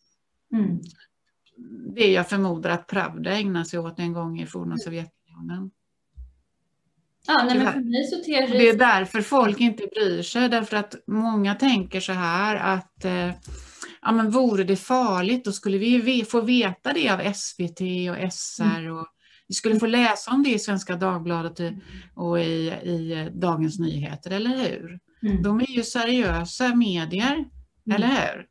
Det jag förmodar att Pravda ägnar sig åt en gång i forna Sovjetunionen. Ja, nej, men för mig så det är därför folk inte bryr sig, därför att många tänker så här att ja, men vore det farligt då skulle vi få veta det av SVT och SR och vi skulle få läsa om det i Svenska Dagbladet och i Dagens Nyheter, eller hur? De är ju seriösa medier, eller hur?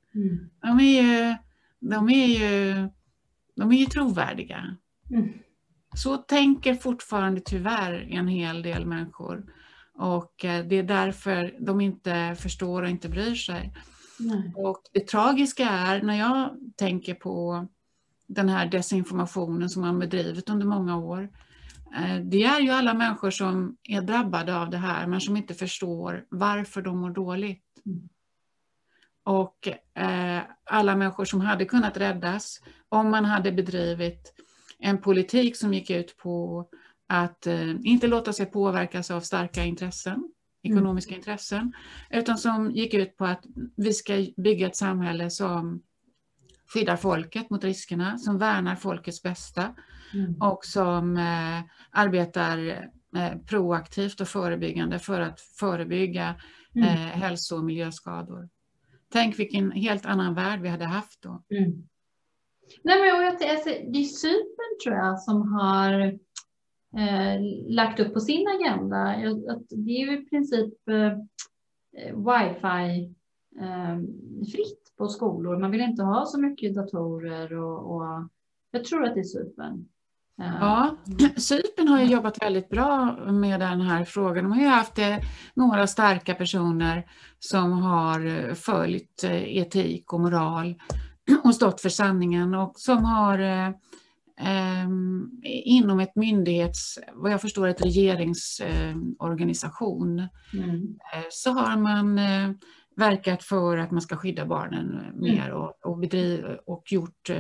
De är ju trovärdiga. Så tänker fortfarande tyvärr en hel del människor. Och det är därför de inte förstår och inte bryr sig. Och det tragiska är när jag tänker på den här desinformationen som man bedrivit under många år. Det är ju alla människor som är drabbade av det här men som inte förstår varför de mår dåligt. Och alla människor som hade kunnat räddas om man hade bedrivit en politik som gick ut på att inte låta sig påverkas av starka intressen, ekonomiska intressen, utan som gick ut på att vi ska bygga ett samhälle som skyddar folket mot riskerna, som värnar folkets bästa och som arbetar proaktivt och förebyggande för att förebygga hälso- och miljöskador. Tänk vilken helt annan värld vi hade haft då. Nej, men det är Cypern tror jag som har lagt upp på sin agenda. Att det är ju i princip wifi fritt på skolor. Man vill inte ha så mycket datorer och jag tror att det är Cypern. Ja, Cypern har ju jobbat väldigt bra med den här frågan. De har ju haft några starka personer som har följt etik och moral och stått för sanningen och som har inom ett vad jag förstår ett regeringsorganisation så har man verkat för att man ska skydda barnen mer och gjort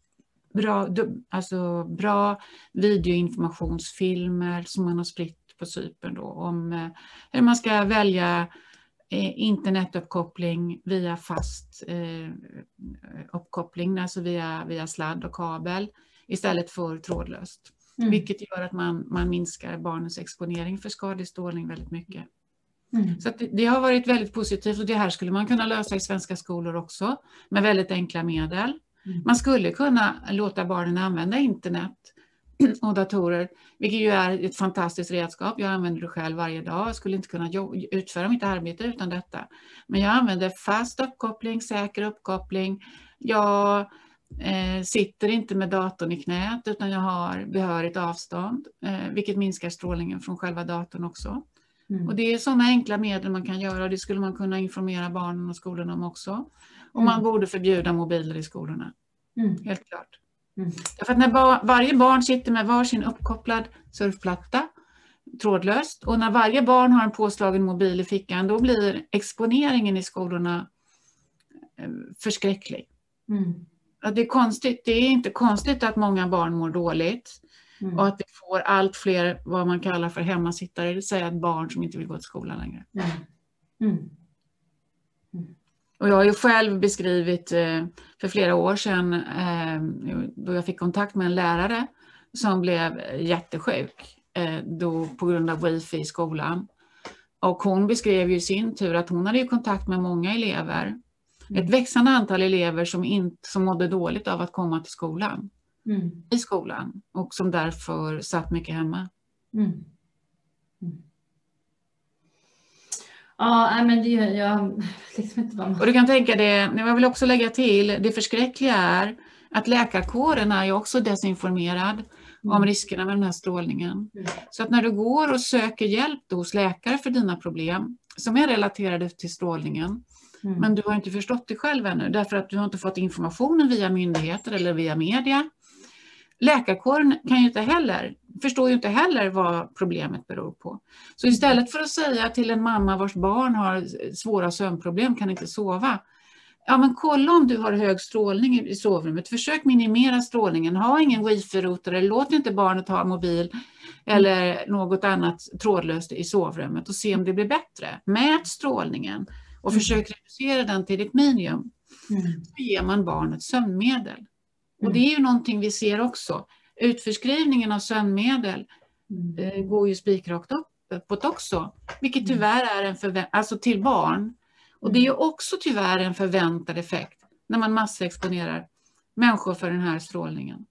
bra videoinformationsfilmer som man har spritt på Cypern då, om hur man ska välja internetuppkoppling via fast uppkoppling, alltså via sladd och kabel istället för trådlöst. Vilket gör att man minskar barnens exponering för skadlig strålning väldigt mycket. Så att det har varit väldigt positivt och det här skulle man kunna lösa i svenska skolor också med väldigt enkla medel. Man skulle kunna låta barnen använda internet och datorer, vilket ju är ett fantastiskt redskap. Jag använder det själv varje dag. Jag skulle inte kunna utföra mitt arbete utan detta. Men jag använder fast uppkoppling, säker uppkoppling. Jag sitter inte med datorn i knät utan jag har behörigt avstånd, vilket minskar strålningen från själva datorn också. Och det är sådana enkla medel man kan göra och det skulle man kunna informera barnen och skolorna om också. Och man borde förbjuda mobiler i skolorna. Helt klart. Därför att när varje barn sitter med varsin uppkopplad surfplatta trådlöst och när varje barn har en påslagen mobil i fickan då blir exponeringen i skolorna förskräcklig. Det är konstigt. Det är inte konstigt att många barn mår dåligt och att vi får allt fler vad man kallar för hemmasittare, det vill säga barn som inte vill gå till skolan längre. Och jag har ju själv beskrivit för flera år sedan då jag fick kontakt med en lärare som blev jättesjuk då på grund av wifi i skolan. Och hon beskrev ju i sin tur att hon hade ju kontakt med många elever. Ett växande antal elever som mådde dåligt av att komma till skolan. I skolan och som därför satt mycket hemma. Ja, men det gör jag liksom inte vad man... Och du kan tänka det, jag vill också lägga till, det förskräckliga är att läkarkåren är ju också desinformerad om riskerna med den här strålningen. Så att när du går och söker hjälp hos läkare för dina problem som är relaterade till strålningen, men du har inte förstått det själv ännu därför att du har inte fått informationen via myndigheter eller via media. läkarkåren förstår ju inte heller vad problemet beror på. Så istället för att säga till en mamma vars barn har svåra sömnproblem, kan inte sova. Ja, men kolla om du har hög strålning i sovrummet. Försök minimera strålningen. Ha ingen wifi-router, eller låt inte barnet ha mobil eller något annat trådlöst i sovrummet och se om det blir bättre. Mät strålningen och försök reducera den till ett minimum. Så ger man barnet sömnmedel. Och det är ju någonting vi ser också. Utförskrivningen av sömnmedel går ju spikrakt uppåt också. Vilket tyvärr är alltså till barn. Och det är ju också tyvärr en förväntad effekt när man massexponerar människor för den här strålningen.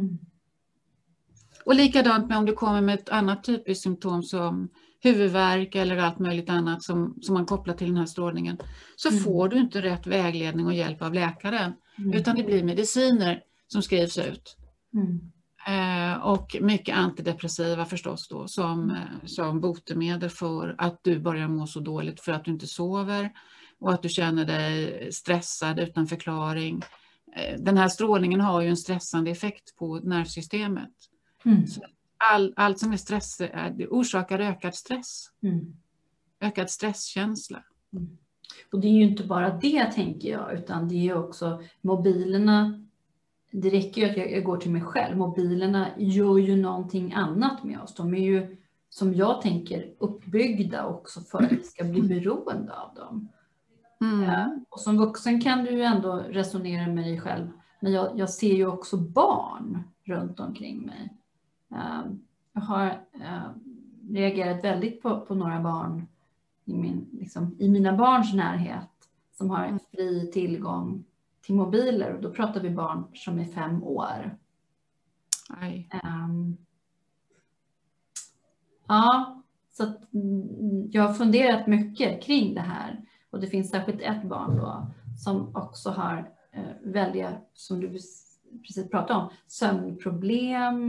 Och likadant med om du kommer med ett annat typiskt symptom som huvudvärk eller allt möjligt annat som man kopplar till den här strålningen. Så får du inte rätt vägledning och hjälp av läkaren. Utan det blir mediciner som skrivs ut. Och mycket antidepressiva förstås då som botemedel för att du börjar må så dåligt för att du inte sover och att du känner dig stressad utan förklaring. Den här strålningen har ju en stressande effekt på nervsystemet. Så allt som är stress det orsakar ökad stress. Ökad stresskänsla. Och det är ju inte bara det, tänker jag, utan det är också mobilerna. Det räcker ju att jag går till mig själv. Mobilerna gör ju någonting annat med oss. De är ju, som jag tänker, uppbyggda också för att vi ska bli beroende av dem. Och som vuxen kan du ju ändå resonera med dig själv. Men jag ser ju också barn runt omkring mig. Jag har reagerat väldigt på några barn i mina barns närhet som har fri tillgång till mobiler, och då pratar vi barn som är 5 år. Ja, så att, jag har funderat mycket kring det här, och det finns särskilt ett barn då som också har väldiga, som du precis pratade om, sömnproblem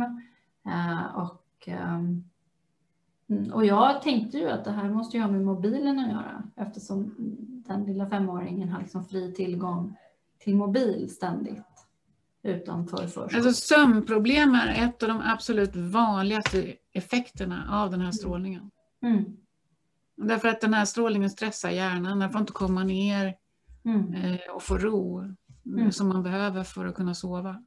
och jag tänkte ju att det här måste ju ha med mobilen att göra, eftersom den lilla 5-åringen har liksom fri tillgång till mobil ständigt utanför förskolan. Alltså sömnproblem är ett av de absolut vanligaste effekterna av den här strålningen. Därför att den här strålningen stressar hjärnan. Den får inte komma ner och få ro som man behöver för att kunna sova.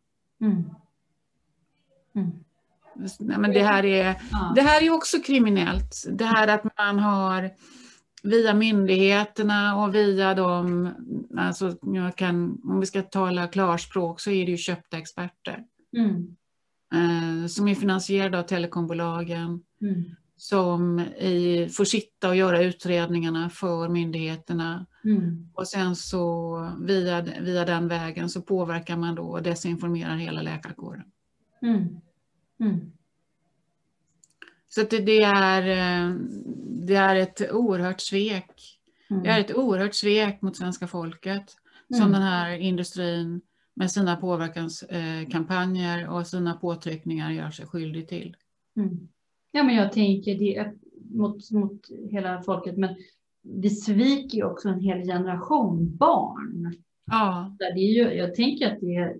Nej, men det här är också kriminellt. Det här att man har via myndigheterna och via dem, alltså om vi ska tala klarspråk, så är det ju köpta experter som är finansierade av telekombolagen, som får sitta och göra utredningarna för myndigheterna, och sen så via den vägen så påverkar man då och desinformerar hela läkarkåren. Så att det är ett oerhört svek. Det är ett oerhört svek mot svenska folket som den här industrin med sina påverkanskampanjer och sina påtryckningar gör sig skyldig till. Ja, men jag tänker det mot hela folket, men vi sviker ju också en hel generation barn. Ja. Det är ju, jag tänker att det är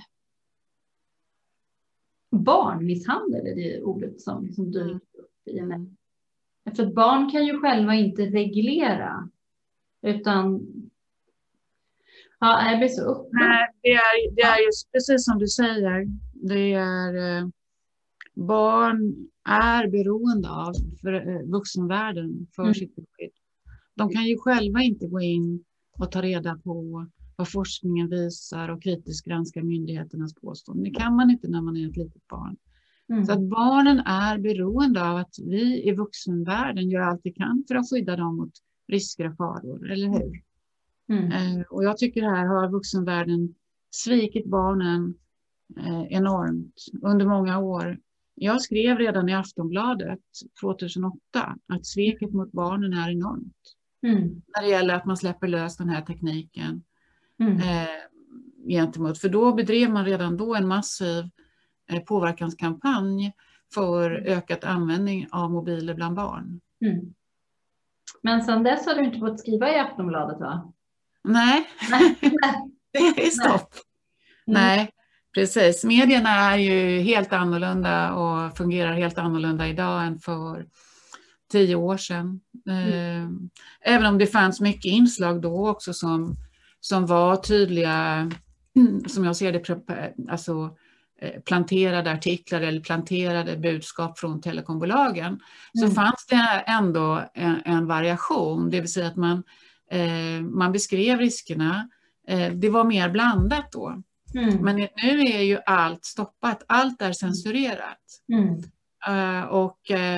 barnmisshandel, är det ordet som dyker upp i mig. För att barn kan ju själva inte reglera, utan jag blir så upprörd. Nej, det är ju precis som du säger. Det är barn är beroende av vuxenvärlden för sitt beskydd. De kan ju själva inte gå in och ta reda på vad forskningen visar och kritiskt granska myndigheternas påståenden. Det kan man inte när man är ett litet barn. Så att barnen är beroende av att vi i vuxenvärlden gör allt vi kan för att skydda dem mot risker och faror, eller hur? Och jag tycker här har vuxenvärlden svikit barnen enormt under många år. Jag skrev redan i Aftonbladet 2008 att sveket mot barnen är enormt. När det gäller att man släpper lös den här tekniken. Gentemot. För då bedrev man redan då en massiv påverkanskampanj för ökad användning av mobiler bland barn. Men sedan dess har du inte fått skriva i Aftonbladet, va? Nej, det är stopp. Nej, Precis, medierna är ju helt annorlunda och fungerar helt annorlunda idag än för 10 år sedan. Även om det fanns mycket inslag då också som var tydliga, som jag ser det, alltså planterade artiklar eller planterade budskap från telekombolagen, så fanns det ändå en variation, det vill säga att man beskrev riskerna. Det var mer blandat då. Men nu är ju allt stoppat, allt är censurerat. Och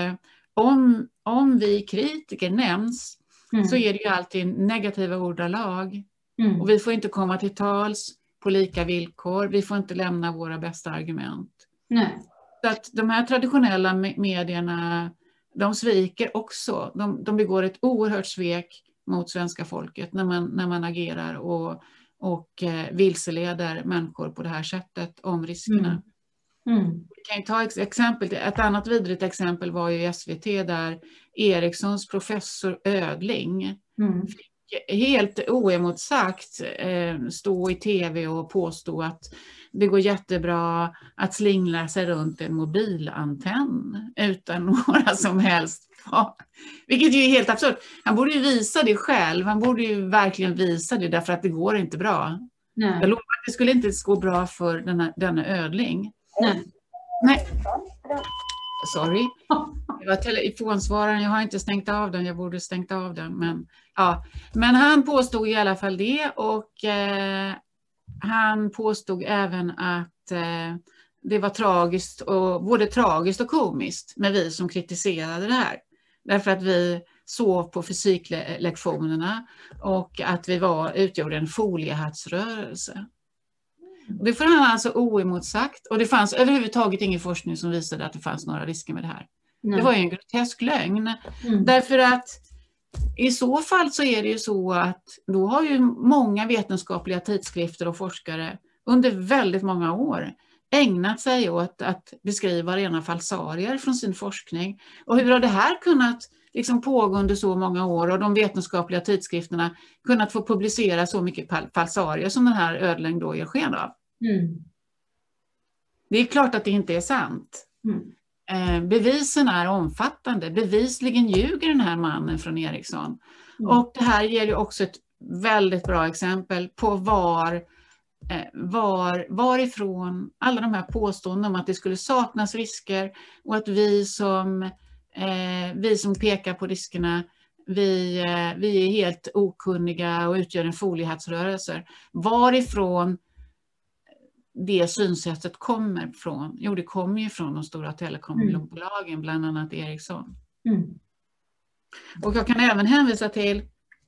om vi kritiker nämns så är det ju alltid negativa ordalag. Och vi får inte komma till tals på lika villkor. Vi får inte lämna våra bästa argument. Nej. Så att de här traditionella medierna, de sviker också. De begår ett oerhört svek mot svenska folket när man agerar och vilseleder människor på det här sättet om riskerna. Vi kan ju ta ett annat vidrigt exempel var ju SVT där Ericssons professor Ödling fick helt oemotsagt stå i tv och påstå att det går jättebra att slingla sig runt en mobilantenn utan några som helst. Vilket ju är helt absurt. Han borde ju visa det själv. Han borde ju verkligen visa det därför att det går inte bra. Nej. Jag lovar att det skulle inte gå bra för denna Ödling. Nej. Sorry. Det var telefonsvararen. Jag har inte stängt av den. Jag borde stängt av den. Men han påstod i alla fall det. Och han påstod även att det var tragiskt och både tragiskt och komiskt med vi som kritiserade det här. Därför att vi sov på fysiklektionerna och att vi utgjorde en foliehattsrörelse. Det får han alltså oemotsagt. Och det fanns överhuvudtaget ingen forskning som visade att det fanns några risker med det här. Nej. Det var ju en grotesk lögn. Därför att i så fall så är det ju så att då har ju många vetenskapliga tidskrifter och forskare under väldigt många år ägnat sig åt att beskriva rena falsarier från sin forskning. Och hur har det här kunnat liksom pågå under så många år och de vetenskapliga tidskrifterna kunnat få publicera så mycket falsarier som den här Ödling då ger sken av? Det är klart att det inte är sant. Bevisen är omfattande. Bevisligen ljuger den här mannen från Ericsson. Och det här ger ju också ett väldigt bra exempel på varifrån alla de här påståendena om att det skulle saknas risker och att vi som pekar på riskerna, vi är helt okunniga och utgör en foliehattsrörelse. Varifrån det synsättet kommer från? Jo, det kommer ju från de stora telekombolagen, bland annat Ericsson. Och jag kan även hänvisa till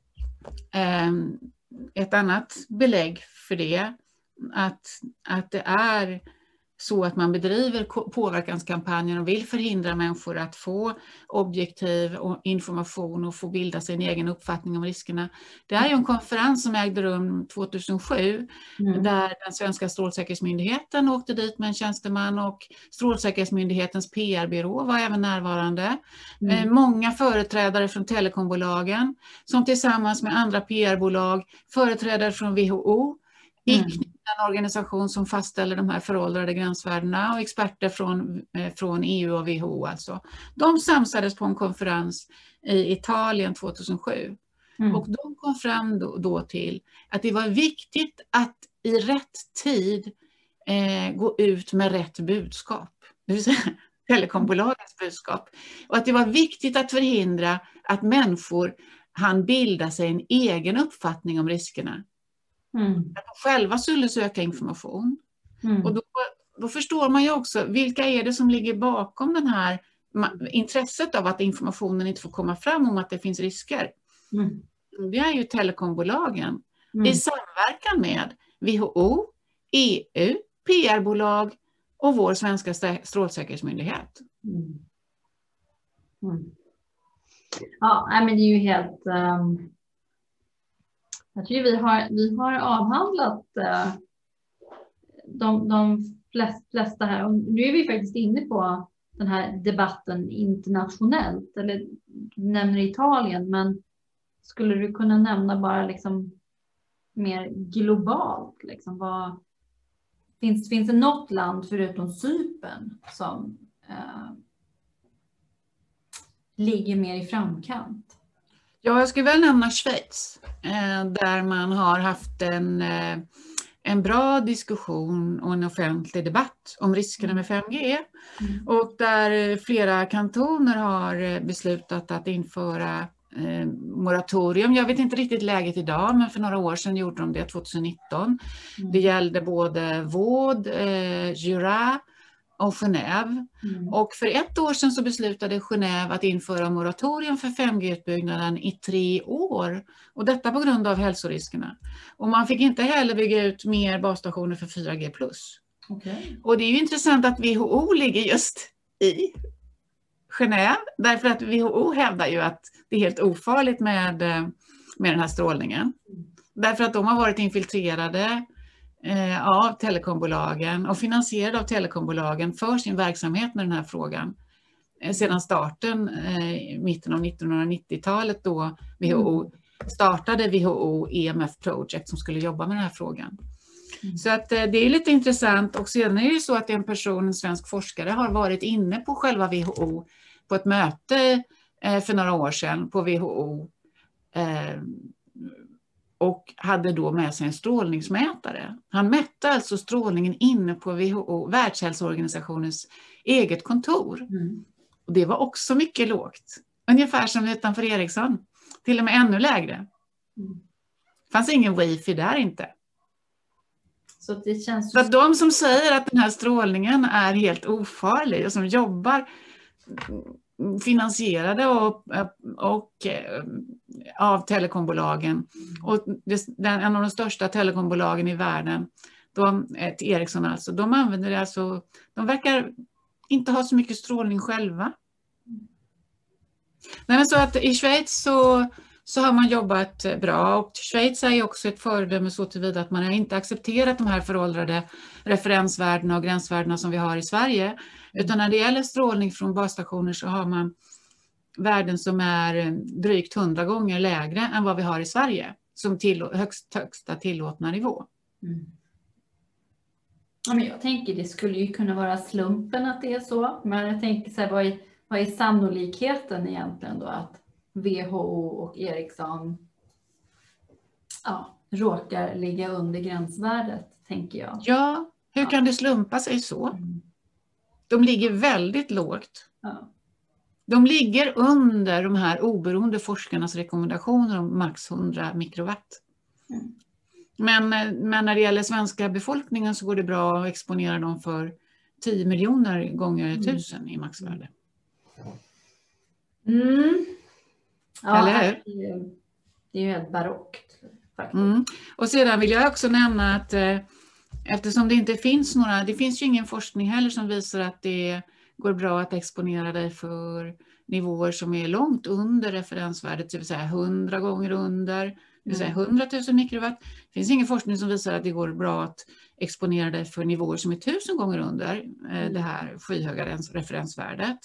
ett annat belägg för det. Att det är så att man bedriver påverkanskampanjer och vill förhindra människor att få objektiv information och få bilda sig en egen uppfattning om riskerna. Det är ju en konferens som ägde rum 2007 där den svenska strålsäkerhetsmyndigheten åkte dit med en tjänsteman och strålsäkerhetsmyndighetens PR-byrå var även närvarande. Många företrädare från telekombolagen som tillsammans med andra PR-bolag, företrädare från WHO, den organisation som fastställer de här föråldrade gränsvärdena och experter från EU och WHO alltså. De samsades på en konferens i Italien 2007. Och de kom fram då till att det var viktigt att i rätt tid gå ut med rätt budskap. Det vill säga telekombolagens budskap. Och att det var viktigt att förhindra att människor hann bilda sig en egen uppfattning om riskerna. Att de själva skulle söka information. Och då förstår man ju också vilka är det som ligger bakom den här intresset av att informationen inte får komma fram om att det finns risker. Det är ju telekombolagen i samverkan med WHO, EU, PR-bolag och vår svenska strålsäkerhetsmyndighet. Ja, men det är ju helt... Jag tror vi har avhandlat de flesta här. Och nu är vi faktiskt inne på den här debatten internationellt. Eller du nämner Italien, men skulle du kunna nämna bara liksom mer globalt? Liksom finns det något land förutom Cypern som ligger mer i framkant? Ja, jag skulle väl nämna Schweiz, där man har haft en bra diskussion och en offentlig debatt om riskerna med 5G. Och där flera kantoner har beslutat att införa moratorium. Jag vet inte riktigt läget idag, men för några år sedan gjorde de det 2019. Det gällde både Vaud, Jura och Genève. Och för 1 år sedan så beslutade Genève att införa moratorium för 5G-utbyggnaden i 3 år. Och detta på grund av hälsoriskerna. Och man fick inte heller bygga ut mer basstationer för 4G+. Okay. Och det är ju intressant att WHO ligger just i Genève, därför att WHO hävdar ju att det är helt ofarligt med den här strålningen. Därför att de har varit infiltrerade av telekombolagen och finansierade av telekombolagen för sin verksamhet med den här frågan. Sedan starten i mitten av 1990-talet då WHO startade WHO EMF Project som skulle jobba med den här frågan. Så att det är lite intressant, och sedan är det ju så att en svensk forskare har varit inne på själva WHO på ett möte för några år sedan på WHO och hade då med sig en strålningsmätare. Han mätte alltså strålningen inne på WHO, Världshälsoorganisationens eget kontor. Och det var också mycket lågt. Ungefär som utanför Ericsson. Till och med ännu lägre. Det fanns ingen wifi där inte. Så det känns... Så att de som säger att den här strålningen är helt ofarlig och som jobbar finansierade av telekombolagen och en av de största telekombolagen i världen, Ericsson alltså, de använder det alltså, de verkar inte ha så mycket strålning själva. Nej, men så att i Schweiz så har man jobbat bra, och Schweiz är ju också ett föredöme så tillvida att man har inte accepterat de här föråldrade referensvärdena och gränsvärdena som vi har i Sverige. Utan när det gäller strålning från basstationer så har man värden som är drygt 100 gånger lägre än vad vi har i Sverige som högsta tillåtna nivå. Ja, men jag tänker det skulle ju kunna vara slumpen att det är så, men jag tänker så här, vad är sannolikheten egentligen då att WHO och Ericsson råkar ligga under gränsvärdet, tänker jag. Ja, hur kan det slumpa sig så? De ligger väldigt lågt. Ja. De ligger under de här oberoende forskarnas rekommendationer om max 100 mikrowatt. Men när det gäller svenska befolkningen så går det bra att exponera dem för 10 miljoner gånger 1000 i maxvärde. Ja, eller hur? Det är ju helt barockt faktiskt. Och sedan vill jag också nämna att eftersom det inte finns det finns ju ingen forskning heller som visar att det går bra att exponera dig för nivåer som är långt under referensvärdet, det vill säga 100 gånger under, det vill säga 100 000 mikrowatt. Det finns ingen forskning som visar att det går bra att exponera dig för nivåer som är 1000 gånger under det här skyhöga referensvärdet.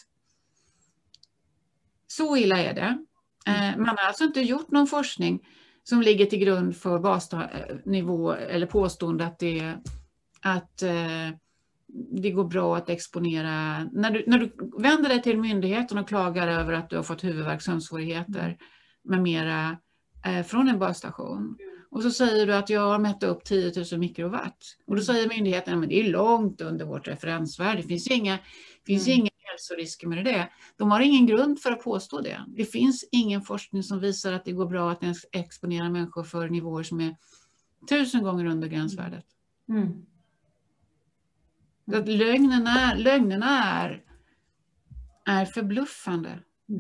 Så illa är det. Man har alltså inte gjort någon forskning som ligger till grund för basnivå eller påstående att det går bra att exponera. När du vänder dig till myndigheten och klagar över att du har fått huvudvärk, sömnsvårigheter med mera från en basstation. Och så säger du att jag har mätt upp 10 000 mikrowatt. Och då säger myndigheten att det är långt under vårt referensvärde. Det finns inga hälsorisker med det. De har ingen grund för att påstå det. Det finns ingen forskning som visar att det går bra att exponera människor för nivåer som är 1000 gånger under gränsvärdet. Så att lögnerna är förbluffande.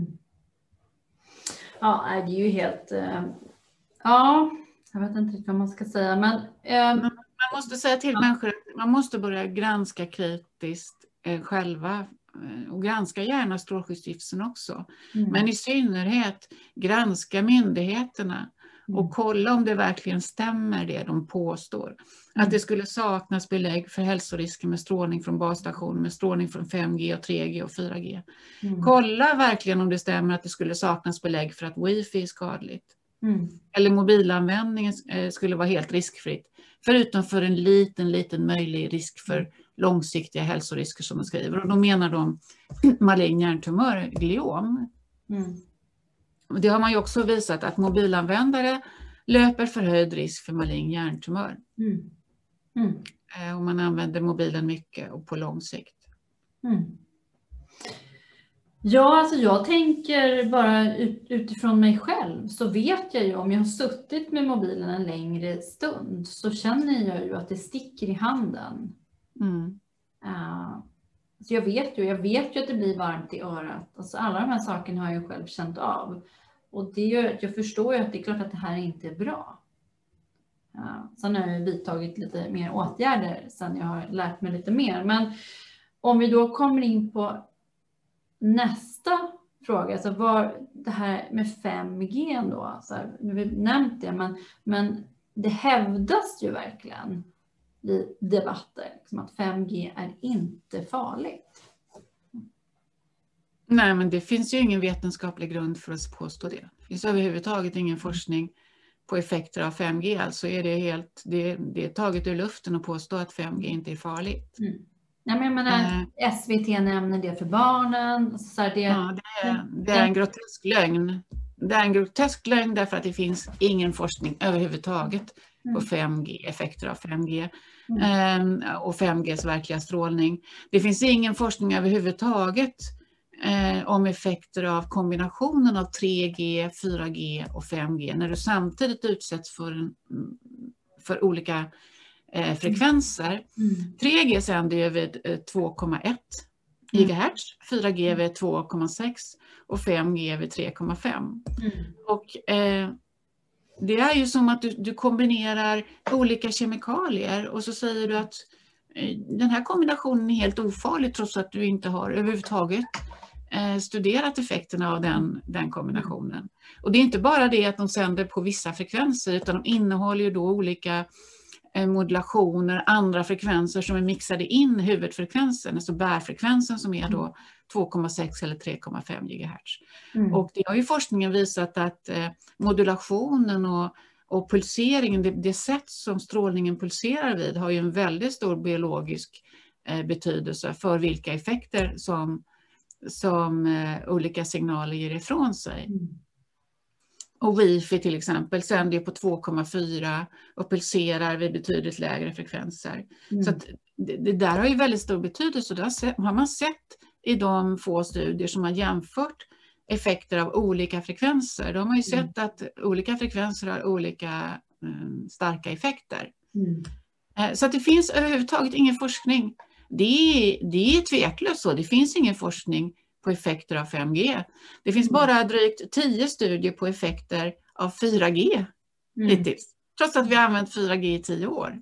Ja, det är ju helt... jag vet inte riktigt vad man ska säga. Men, man måste säga till människor att man måste börja granska kritiskt själva. Och granska gärna Strålskyddsstiftelsen också. Men i synnerhet granska myndigheterna. Och kolla om det verkligen stämmer det de påstår. Att det skulle saknas belägg för hälsorisker med strålning från basstationer, med strålning från 5G och 3G och 4G. Kolla verkligen om det stämmer att det skulle saknas belägg för att wifi är skadligt. Eller mobilanvändningen skulle vara helt riskfritt. Förutom för en liten möjlig risk för långsiktiga hälsorisker som de skriver. Och då menar de malign hjärntumör, gliom. Det har man ju också visat att mobilanvändare löper förhöjd risk för malign hjärntumör. Om man använder mobilen mycket och på lång sikt. Ja, alltså jag tänker bara utifrån mig själv, så vet jag ju om jag har suttit med mobilen en längre stund så känner jag ju att det sticker i handen. Så jag vet ju att det blir varmt i örat. Alltså alla de här sakerna har jag själv känt av. Och det gör att jag förstår ju att det är klart att det här inte är bra. Sen har jag vidtagit lite mer åtgärder sen jag har lärt mig lite mer. Men om vi då kommer in på nästa fråga, så var det här med 5G då, så här, nu har vi nämnt det, men det hävdas ju verkligen i debatter liksom att 5G är inte farligt. Nej, men det finns ju ingen vetenskaplig grund för att påstå det. Det finns överhuvudtaget ingen forskning på effekter av 5G, alltså är det är taget ur luften att påstå att 5G inte är farligt. Nej, men jag menar, SVT nämner det för barnen. Så här, det är en grotesk lögn. Det är en grotesk lögn därför att det finns ingen forskning överhuvudtaget på 5G, effekter av 5G och 5Gs verkliga strålning. Det finns ingen forskning överhuvudtaget om effekter av kombinationen av 3G, 4G och 5G när du samtidigt utsätts för olika frekvenser. 3G sänder ju vid 2,1 GHz, 4G vid 2,6 och 5G vid 3,5. Och det är ju som att du kombinerar olika kemikalier och så säger du att den här kombinationen är helt ofarlig trots att du inte har överhuvudtaget studerat effekterna av den kombinationen. Och det är inte bara det att de sänder på vissa frekvenser utan de innehåller ju då olika modulationer, andra frekvenser som är mixade in i huvudfrekvensen, alltså bärfrekvensen som är då 2,6 eller 3,5 GHz. Och det har ju forskningen visat att modulationen och pulseringen, det sätt som strålningen pulserar vid har ju en väldigt stor biologisk betydelse för vilka effekter som olika signaler ger ifrån sig. Och wifi till exempel sänder på 2,4 och pulserar vid betydligt lägre frekvenser. Så att det där har ju väldigt stor betydelse. Det har man sett i de få studier som har jämfört effekter av olika frekvenser. De har ju sett att olika frekvenser har olika starka effekter. Så att det finns överhuvudtaget ingen forskning. Det är tveklöst så. Det finns ingen forskning på effekter av 5G. Det finns bara drygt 10 studier på effekter av 4G hittills. Trots att vi har använt 4G i 10 år.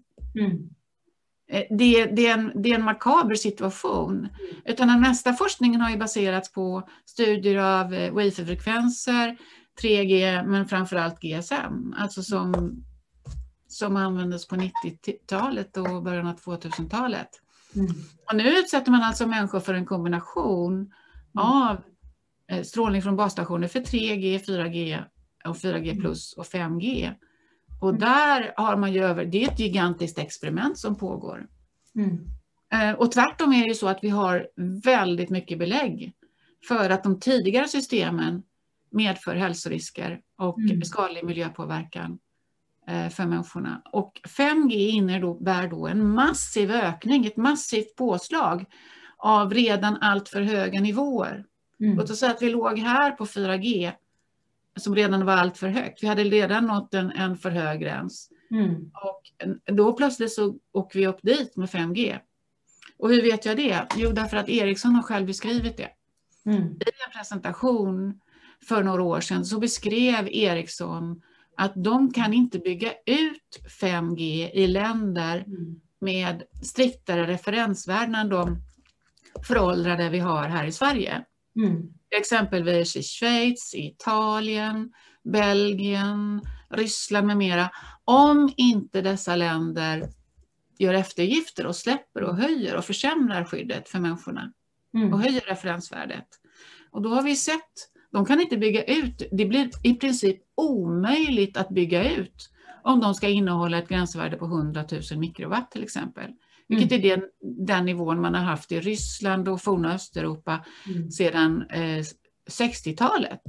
Det är en makaber situation. Utan den mesta forskningen har ju baserats på studier av wifi-frekvenser, 3G men framförallt GSM. Alltså som användes på 90-talet och början av 2000-talet. Och nu utsätter man alltså människor för en kombination av strålning från basstationer för 3G, 4G och 4G plus och 5G. Och där har man ju det är ett gigantiskt experiment som pågår. Och tvärtom är det ju så att vi har väldigt mycket belägg för att de tidigare systemen medför hälsorisker och skadlig miljöpåverkan för människorna. Och 5G innebär då en massiv ökning, ett massivt påslag av redan allt för höga nivåer. Låt oss säga att vi låg här på 4G som redan var allt för högt. Vi hade redan nått en för hög gräns. Och då plötsligt så åker vi upp dit med 5G. Och hur vet jag det? Jo, därför att Ericsson har själv beskrivit det. I en presentation för några år sedan så beskrev Ericsson att de kan inte bygga ut 5G i länder med striktare referensvärden än de föråldrade vi har här i Sverige. Exempelvis i Schweiz, Italien, Belgien, Ryssland med mera. Om inte dessa länder gör eftergifter och släpper och höjer och försämrar skyddet för människorna och höjer referensvärdet. Och då har vi sett De kan inte bygga ut. Det blir i princip omöjligt att bygga ut om de ska innehålla ett gränsvärde på 100 000 mikrowatt till exempel. Vilket är den nivån man har haft i Ryssland och forna Östeuropa sedan 60-talet.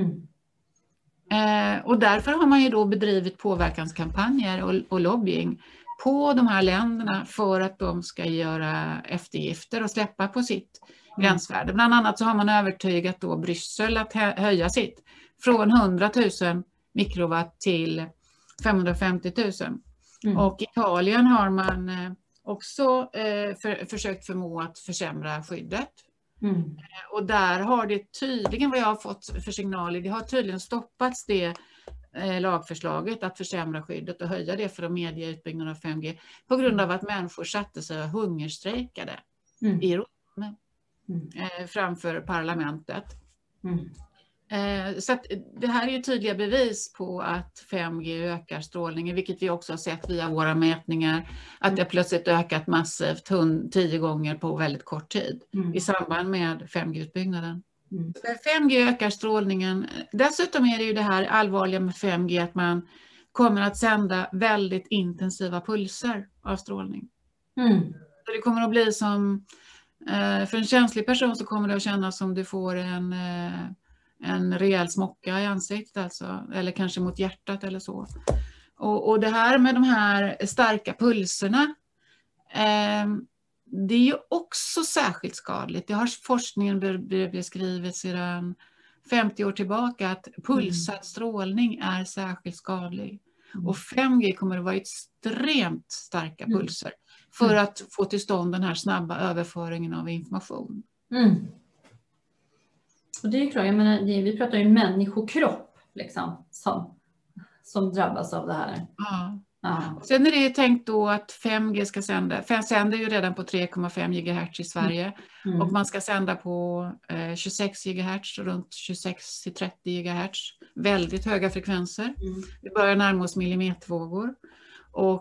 Och därför har man ju då bedrivit påverkanskampanjer och lobbying på de här länderna för att de ska göra eftergifter och släppa på sitt gränsvärde. Bland annat så har man övertygat då Bryssel att höja sitt från 100 000 mikrowatt till 550 000. Och Italien har man också försökt förmå att försämra skyddet. Och där har det tydligen, vad jag har fått för signaler, det har tydligen stoppats det lagförslaget att försämra skyddet och höja det för att medge utbyggnad av 5G på grund av att människor satte sig och hungerstrejkade i Rom framför parlamentet. Så att det här är ju tydliga bevis på att 5G ökar strålningen, vilket vi också har sett via våra mätningar, att det plötsligt ökat massivt 10 gånger på väldigt kort tid i samband med 5G-utbyggnaden. 5G ökar strålningen. Dessutom är det ju det här allvarliga med 5G att man kommer att sända väldigt intensiva pulser av strålning. Så det kommer att bli som, för en känslig person så kommer det att kännas som du får en rejäl smocka i ansiktet alltså, eller kanske mot hjärtat eller så. Och det här med de här starka pulserna, det är ju också särskilt skadligt. Det har forskningen beskrivit sedan 50 år tillbaka att pulsad strålning är särskilt skadlig. Och 5G kommer att vara extremt starka pulser för att få till stånd den här snabba överföringen av information. Och det är klart, jag menar, vi pratar ju en människokropp liksom, som drabbas av det här. Ja. Sen är det tänkt då att 5G ska sända. 5 sänder ju redan på 3,5 GHz i Sverige. Och man ska sända på 26 GHz, runt 26-30 GHz. Väldigt höga frekvenser. Vi börjar närma oss millimetervågor. Och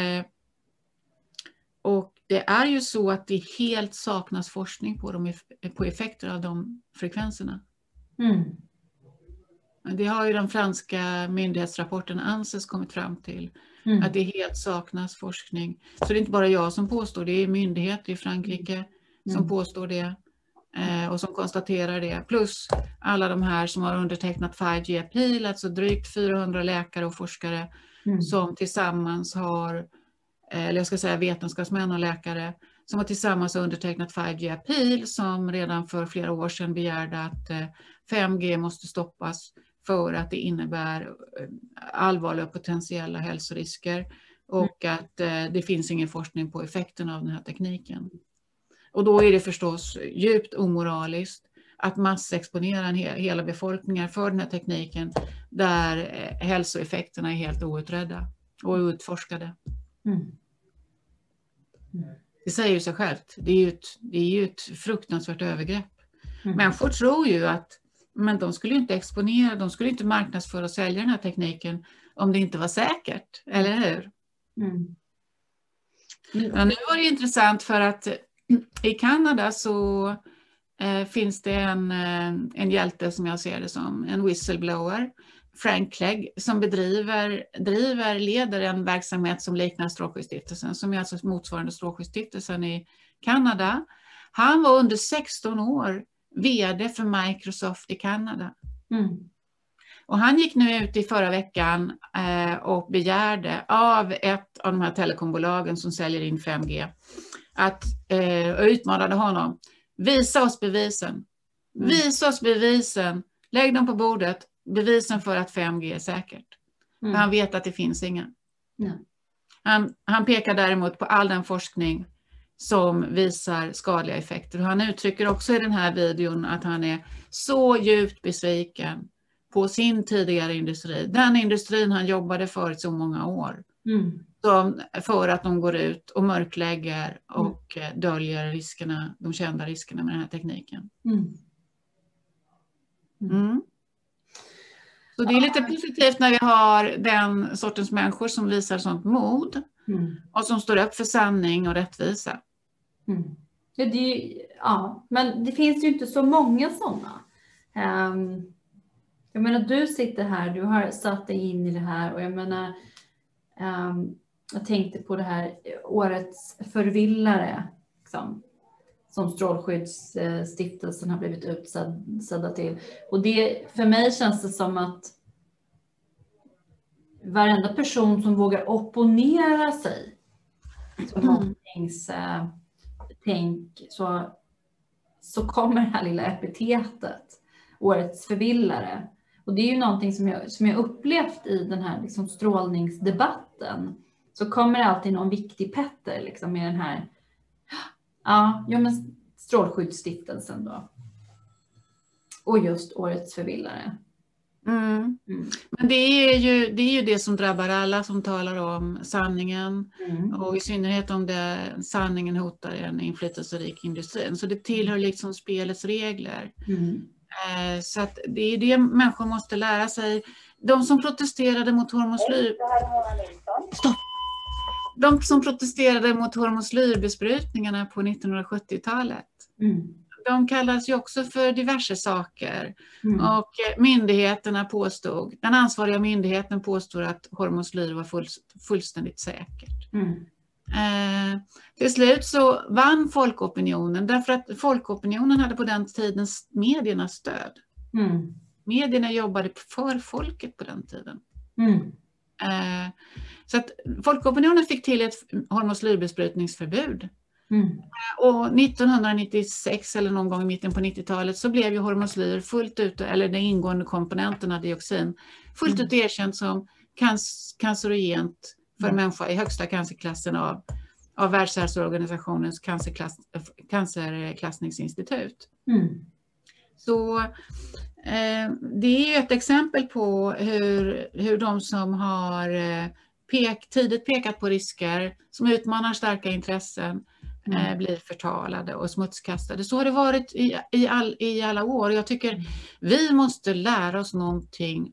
det är ju så att det helt saknas forskning på effekter av de frekvenserna. Det har ju den franska myndighetsrapporten ANSES kommit fram till. Att det helt saknas forskning. Så det är inte bara jag som påstår det, är myndigheter i Frankrike som påstår det. Och som konstaterar det. Plus alla de här som har undertecknat 5G Appeal, alltså drygt 400 läkare och forskare som tillsammans har, eller jag ska säga vetenskapsmän och läkare, som har tillsammans undertecknat 5G Appeal, som redan för flera år sedan begärde att 5G måste stoppas för att det innebär allvarliga potentiella hälsorisker och att det finns ingen forskning på effekten av den här tekniken. Och då är det förstås djupt omoraliskt att massexponera hela befolkningar för den här tekniken där hälsoeffekterna är helt outredda och utforskade. Det säger ju sig självt. Det är ju ett fruktansvärt övergrepp. Människor tror ju att men de skulle inte exponera, de skulle inte marknadsföra och sälja den här tekniken om det inte var säkert, eller hur? Ja, nu var det intressant för att i Kanada så finns det en hjälte som jag ser det som, en whistleblower, Frank Clegg, som leder en verksamhet som liknar Strålskyddsstiftelsen, som är alltså motsvarande Strålskyddsstiftelsen i Kanada. Han var under 16 år vd för Microsoft i Kanada. Och han gick nu ut i förra veckan och begärde av ett av de här telekombolagen som säljer in 5G att utmanade honom. Visa oss bevisen. Visa oss bevisen. Lägg dem på bordet. Bevisen för att 5G är säkert. För han vet att det finns inga. Han pekar däremot på all den forskning som visar skadliga effekter. Och han uttrycker också i den här videon att han är så djupt besviken på sin tidigare industri. Den industrin han jobbade för i så många år. För att de går ut och mörklägger och döljer riskerna, de kända riskerna med den här tekniken. Så det är lite positivt när vi har den sortens människor som visar sånt mod och som står upp för sanning och rättvisa. Ja, men det finns ju inte så många sådana. Jag menar, du sitter här, du har satt dig in i det här, och jag menar, jag tänkte på det här årets förvillare som Strålskyddsstiftelsen har blivit utsedda till. Och det, för mig känns det som att varenda person som vågar opponera sig så så kommer det här lilla epitetet, årets förvillare. Och det är ju någonting som jag upplevt i den här liksom strålningsdebatten. Så kommer det alltid någon viktig Petter liksom med den här, men Strålskyddsstiftelsen då. Och just årets förvillare. Men det är ju det som drabbar alla som talar om sanningen, och i synnerhet om sanningen hotar en inflytelserik industri. Så det tillhör liksom spelets regler. Så att det är det människor måste lära sig. De som protesterade mot hormoslyrbesprutningarna på 1970-talet. De kallas ju också för diverse saker. Och den ansvariga myndigheten påstår att hormoslyr var fullständigt säkert. Till slut så vann folkopinionen, därför att folkopinionen hade på den tiden mediernas stöd. Medierna jobbade för folket på den tiden. Så att folkopinionen fick till ett hormoslyrbesprutningsförbud. Och 1996 eller någon gång i mitten på 90-talet så blev ju hormoslyr fullt ut, eller de ingående komponenterna dioxin, fullt ut erkänt som cancerogent för människa i högsta cancerklassen av Världshälsoorganisationens cancerklassningsinstitut. Så det är ju ett exempel på hur de som har tidigt pekat på risker, som utmanar starka intressen, blir förtalade och smutskastade. Så har det varit i alla år. Jag tycker vi måste lära oss någonting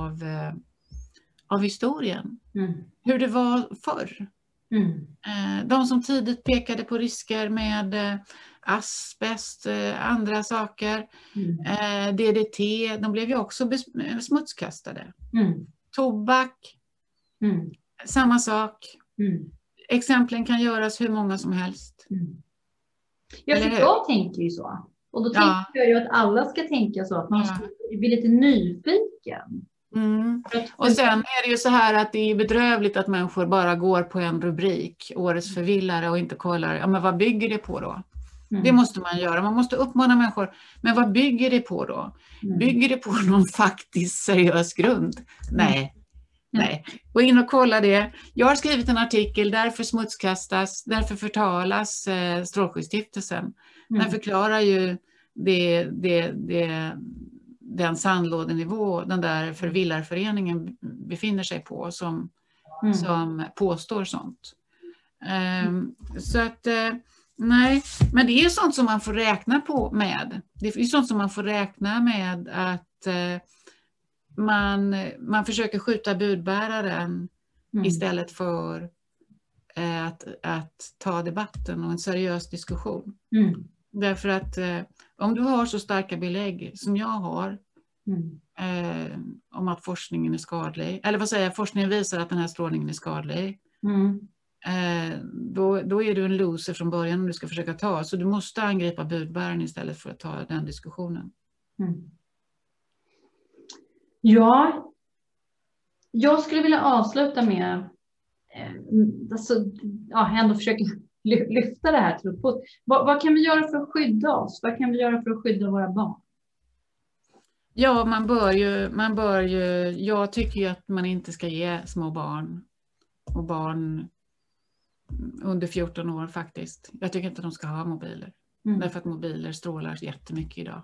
av historien. Hur det var förr. De som tidigt pekade på risker med asbest, andra saker, DDT, de blev ju också smutskastade. Tobak, samma sak. Exemplen kan göras hur många som helst. Jag tänker ju så. Och då tänker jag ju att alla ska tänka så, att man ska bli lite nyfiken. Och sen är det ju så här att det är bedrövligt att människor bara går på en rubrik, årets förvillare, och inte kollar, men vad bygger det på då? Det måste man göra. Man måste uppmana människor, men vad bygger det på då? Bygger det på någon faktiskt seriös grund? Nej. Gå in och kolla det. Jag har skrivit en artikel, därför smutskastas, därför förtalas Strålskyddsstiftelsen. Den förklarar ju den sandlådenivå den där förvillarföreningen befinner sig på, som påstår sånt. Så att nej, men det är sånt som man får räkna med. Det är sånt som man får räkna med, att man försöker skjuta budbäraren istället för att ta debatten och en seriös diskussion. Därför att om du har så starka belägg som jag har om att forskningen är skadlig, eller forskningen visar att den här strålningen är skadlig, då är du en loser från början om du ska försöka ta. Så du måste angripa budbäraren istället för att ta den diskussionen. Ja, jag skulle vilja avsluta med ändå försöka lyfta det här till uppåt. Vad kan vi göra för att skydda oss? Vad kan vi göra för att skydda våra barn? Ja, man bör ju, jag tycker ju att man inte ska ge små barn och barn under 14 år faktiskt. Jag tycker inte att de ska ha mobiler. Därför att mobiler strålar jättemycket idag.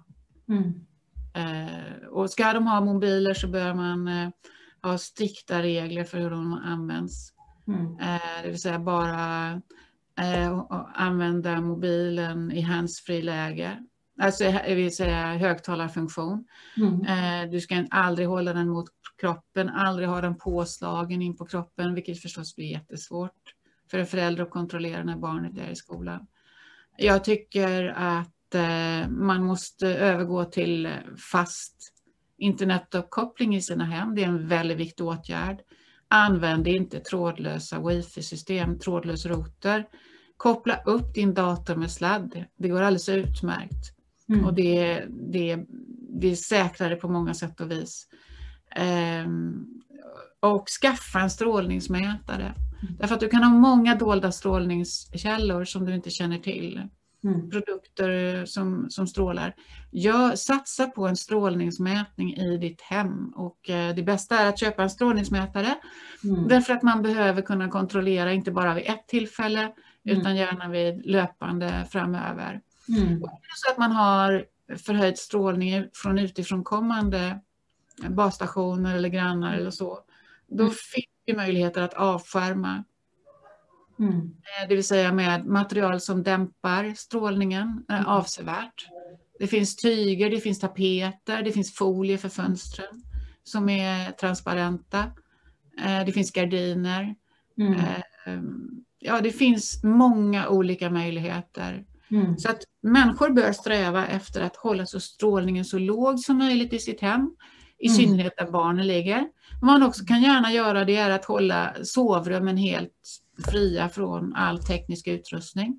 Och ska de ha mobiler så bör man ha strikta regler för hur de används. Det vill säga bara använda mobilen i handsfree läge. Alltså det vill säga högtalarfunktion. Du ska aldrig hålla den mot kroppen, aldrig ha den påslagen in på kroppen, vilket förstås blir jättesvårt för en förälder att kontrollera när barnet är i skolan. Jag tycker att att man måste övergå till fast internetuppkoppling i sina hem. Det är en väldigt viktig åtgärd. Använd inte trådlösa wifi-system, trådlös router. Koppla upp din dator med sladd. Det går alldeles utmärkt. Och det är säkrare på många sätt och vis. Och skaffa en strålningsmätare. Därför att du kan ha många dolda strålningskällor som du inte känner till. Produkter som strålar. Satsa på en strålningsmätning i ditt hem. Och det bästa är att köpa en strålningsmätare. Därför att man behöver kunna kontrollera inte bara vid ett tillfälle utan gärna vid löpande framöver. Och är det så att man har förhöjd strålning från utifrån kommande basstationer eller grannar eller så, då finns det möjligheter att avskärma. Det vill säga med material som dämpar strålningen avsevärt. Det finns tyger, det finns tapeter, det finns folie för fönstren som är transparenta. Det finns gardiner. Ja, det finns många olika möjligheter. Så att människor bör sträva efter att hålla strålningen så låg som möjligt i sitt hem. I synnerhet där barnen ligger. Vad man också kan gärna göra, det är att hålla sovrummen helt fria från all teknisk utrustning.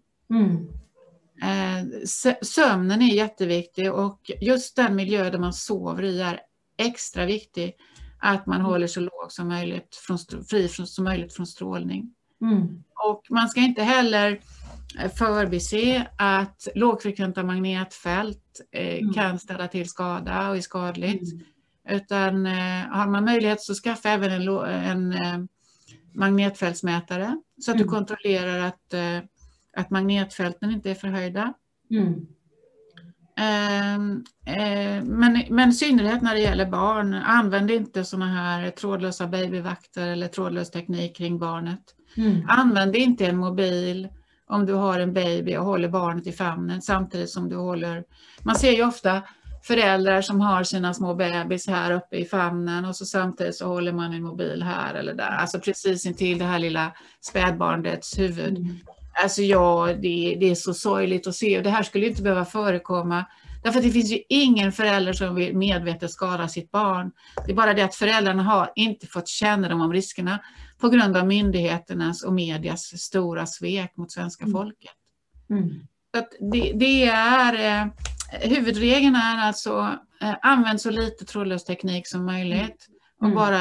Sömnen är jätteviktig och just den miljö där man sover i är extra viktig. Att man håller så låg som möjligt, fri som möjligt från strålning. Och man ska inte heller förbise att lågfrekventa magnetfält kan ställa till skada och är skadligt. Utan har man möjlighet så skaffa även en magnetfältsmätare så att du kontrollerar att magnetfälten inte är förhöjda. Men i synnerhet när det gäller barn, använd inte såna här trådlösa babyvakter eller trådlös teknik kring barnet. Använd inte en mobil om du har en baby och håller barnet i famnen samtidigt som du håller. Man ser ju ofta föräldrar som har sina små bebis här uppe i famnen och så samtidigt så håller man en mobil här eller där. Alltså precis intill det här lilla spädbarnets huvud. Alltså ja, det är så sorgligt att se och det här skulle inte behöva förekomma. Därför att det finns ju ingen förälder som vill medvetet skada sitt barn. Det är bara det att föräldrarna har inte fått kännedom om riskerna på grund av myndigheternas och medias stora svek mot svenska folket. Så att det är... Huvudregeln är alltså använd så lite trådlös teknik som möjligt och bara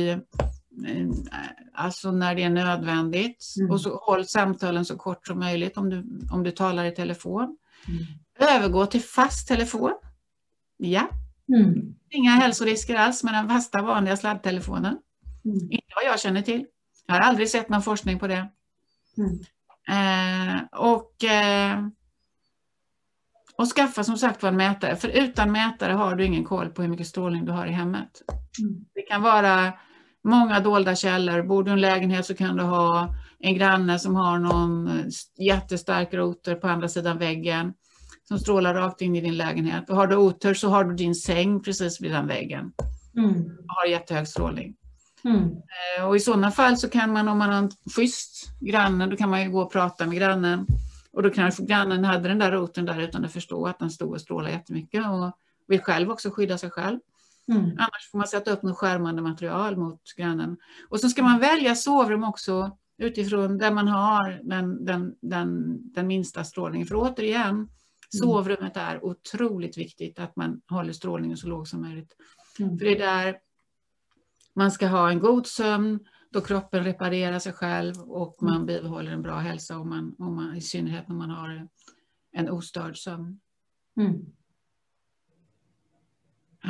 alltså när det är nödvändigt och så håll samtalen så kort som möjligt om du talar i telefon. Övergå till fast telefon. Ja. Inga hälsorisker alls med den fasta vanliga sladdtelefonen. Inte vad jag känner till. Jag har aldrig sett någon forskning på det. Och skaffa som sagt en mätare. För utan mätare har du ingen koll på hur mycket strålning du har i hemmet. Det kan vara många dolda källor. Bor du i en lägenhet så kan du ha en granne som har någon jättestark router på andra sidan väggen. Som strålar rakt in i din lägenhet. Och har du otur så har du din säng precis vid den väggen. Har jättehög strålning. Och i sådana fall så kan man, om man har en schysst granne, då kan man ju gå och prata med grannen. Och då kanske grannen hade den där roten där utan att förstå att den stod och strålade jättemycket och vill själv också skydda sig själv. Annars får man sätta upp något skärmande material mot grannen. Och så ska man välja sovrum också utifrån där man har den minsta strålningen. För återigen, sovrummet är otroligt viktigt att man håller strålningen så låg som möjligt. För det är där man ska ha en god sömn, då kroppen reparerar sig själv och man bibehåller en bra hälsa om man, i synnerhet när man har en ostörd sömn. Ja.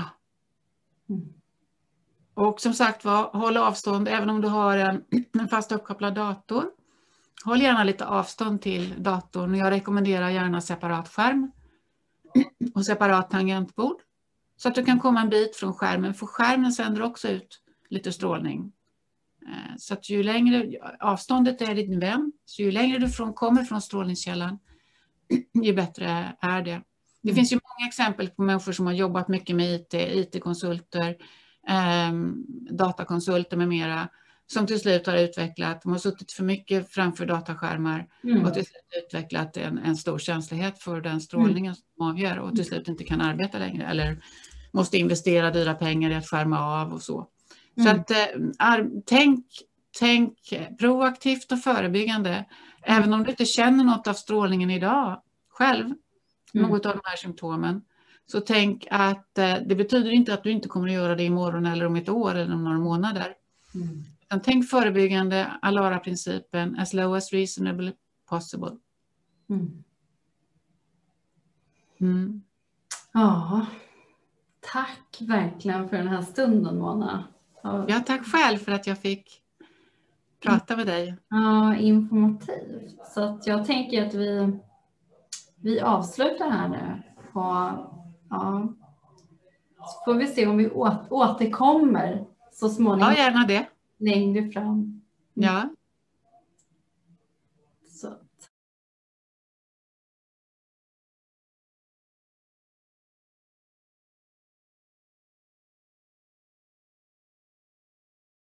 Och som sagt håll avstånd även om du har en fast uppkopplad dator. Håll gärna lite avstånd till datorn. Jag rekommenderar gärna separat skärm och separat tangentbord. Så att du kan komma en bit från skärmen. För skärmen sänder också ut lite strålning. Så att ju längre avståndet är din vän, så ju längre du kommer från strålningskällan, ju bättre är det. Det finns ju många exempel på människor som har jobbat mycket med IT-konsulter, datakonsulter med mera, som till slut har utvecklat, de har suttit för mycket framför dataskärmar och till slut utvecklat en stor känslighet för den strålningen som avgör och till slut inte kan arbeta längre eller måste investera dyra pengar i att skärma av och så. Så att tänk proaktivt och förebyggande. Även om du inte känner något av strålningen idag själv, något av de här symptomen, så tänk att det betyder inte att du inte kommer att göra det imorgon eller om ett år eller om några månader. Tänk förebyggande, ALARA-principen, as low as reasonably possible. Ja, tack verkligen för den här stunden, Mona. Ja, tack själv för att jag fick prata med dig. Ja, informativt. Så att jag tänker att vi avslutar här nu. Så får vi se om vi återkommer så småningom. Ja, gärna det. Längre fram. Ja.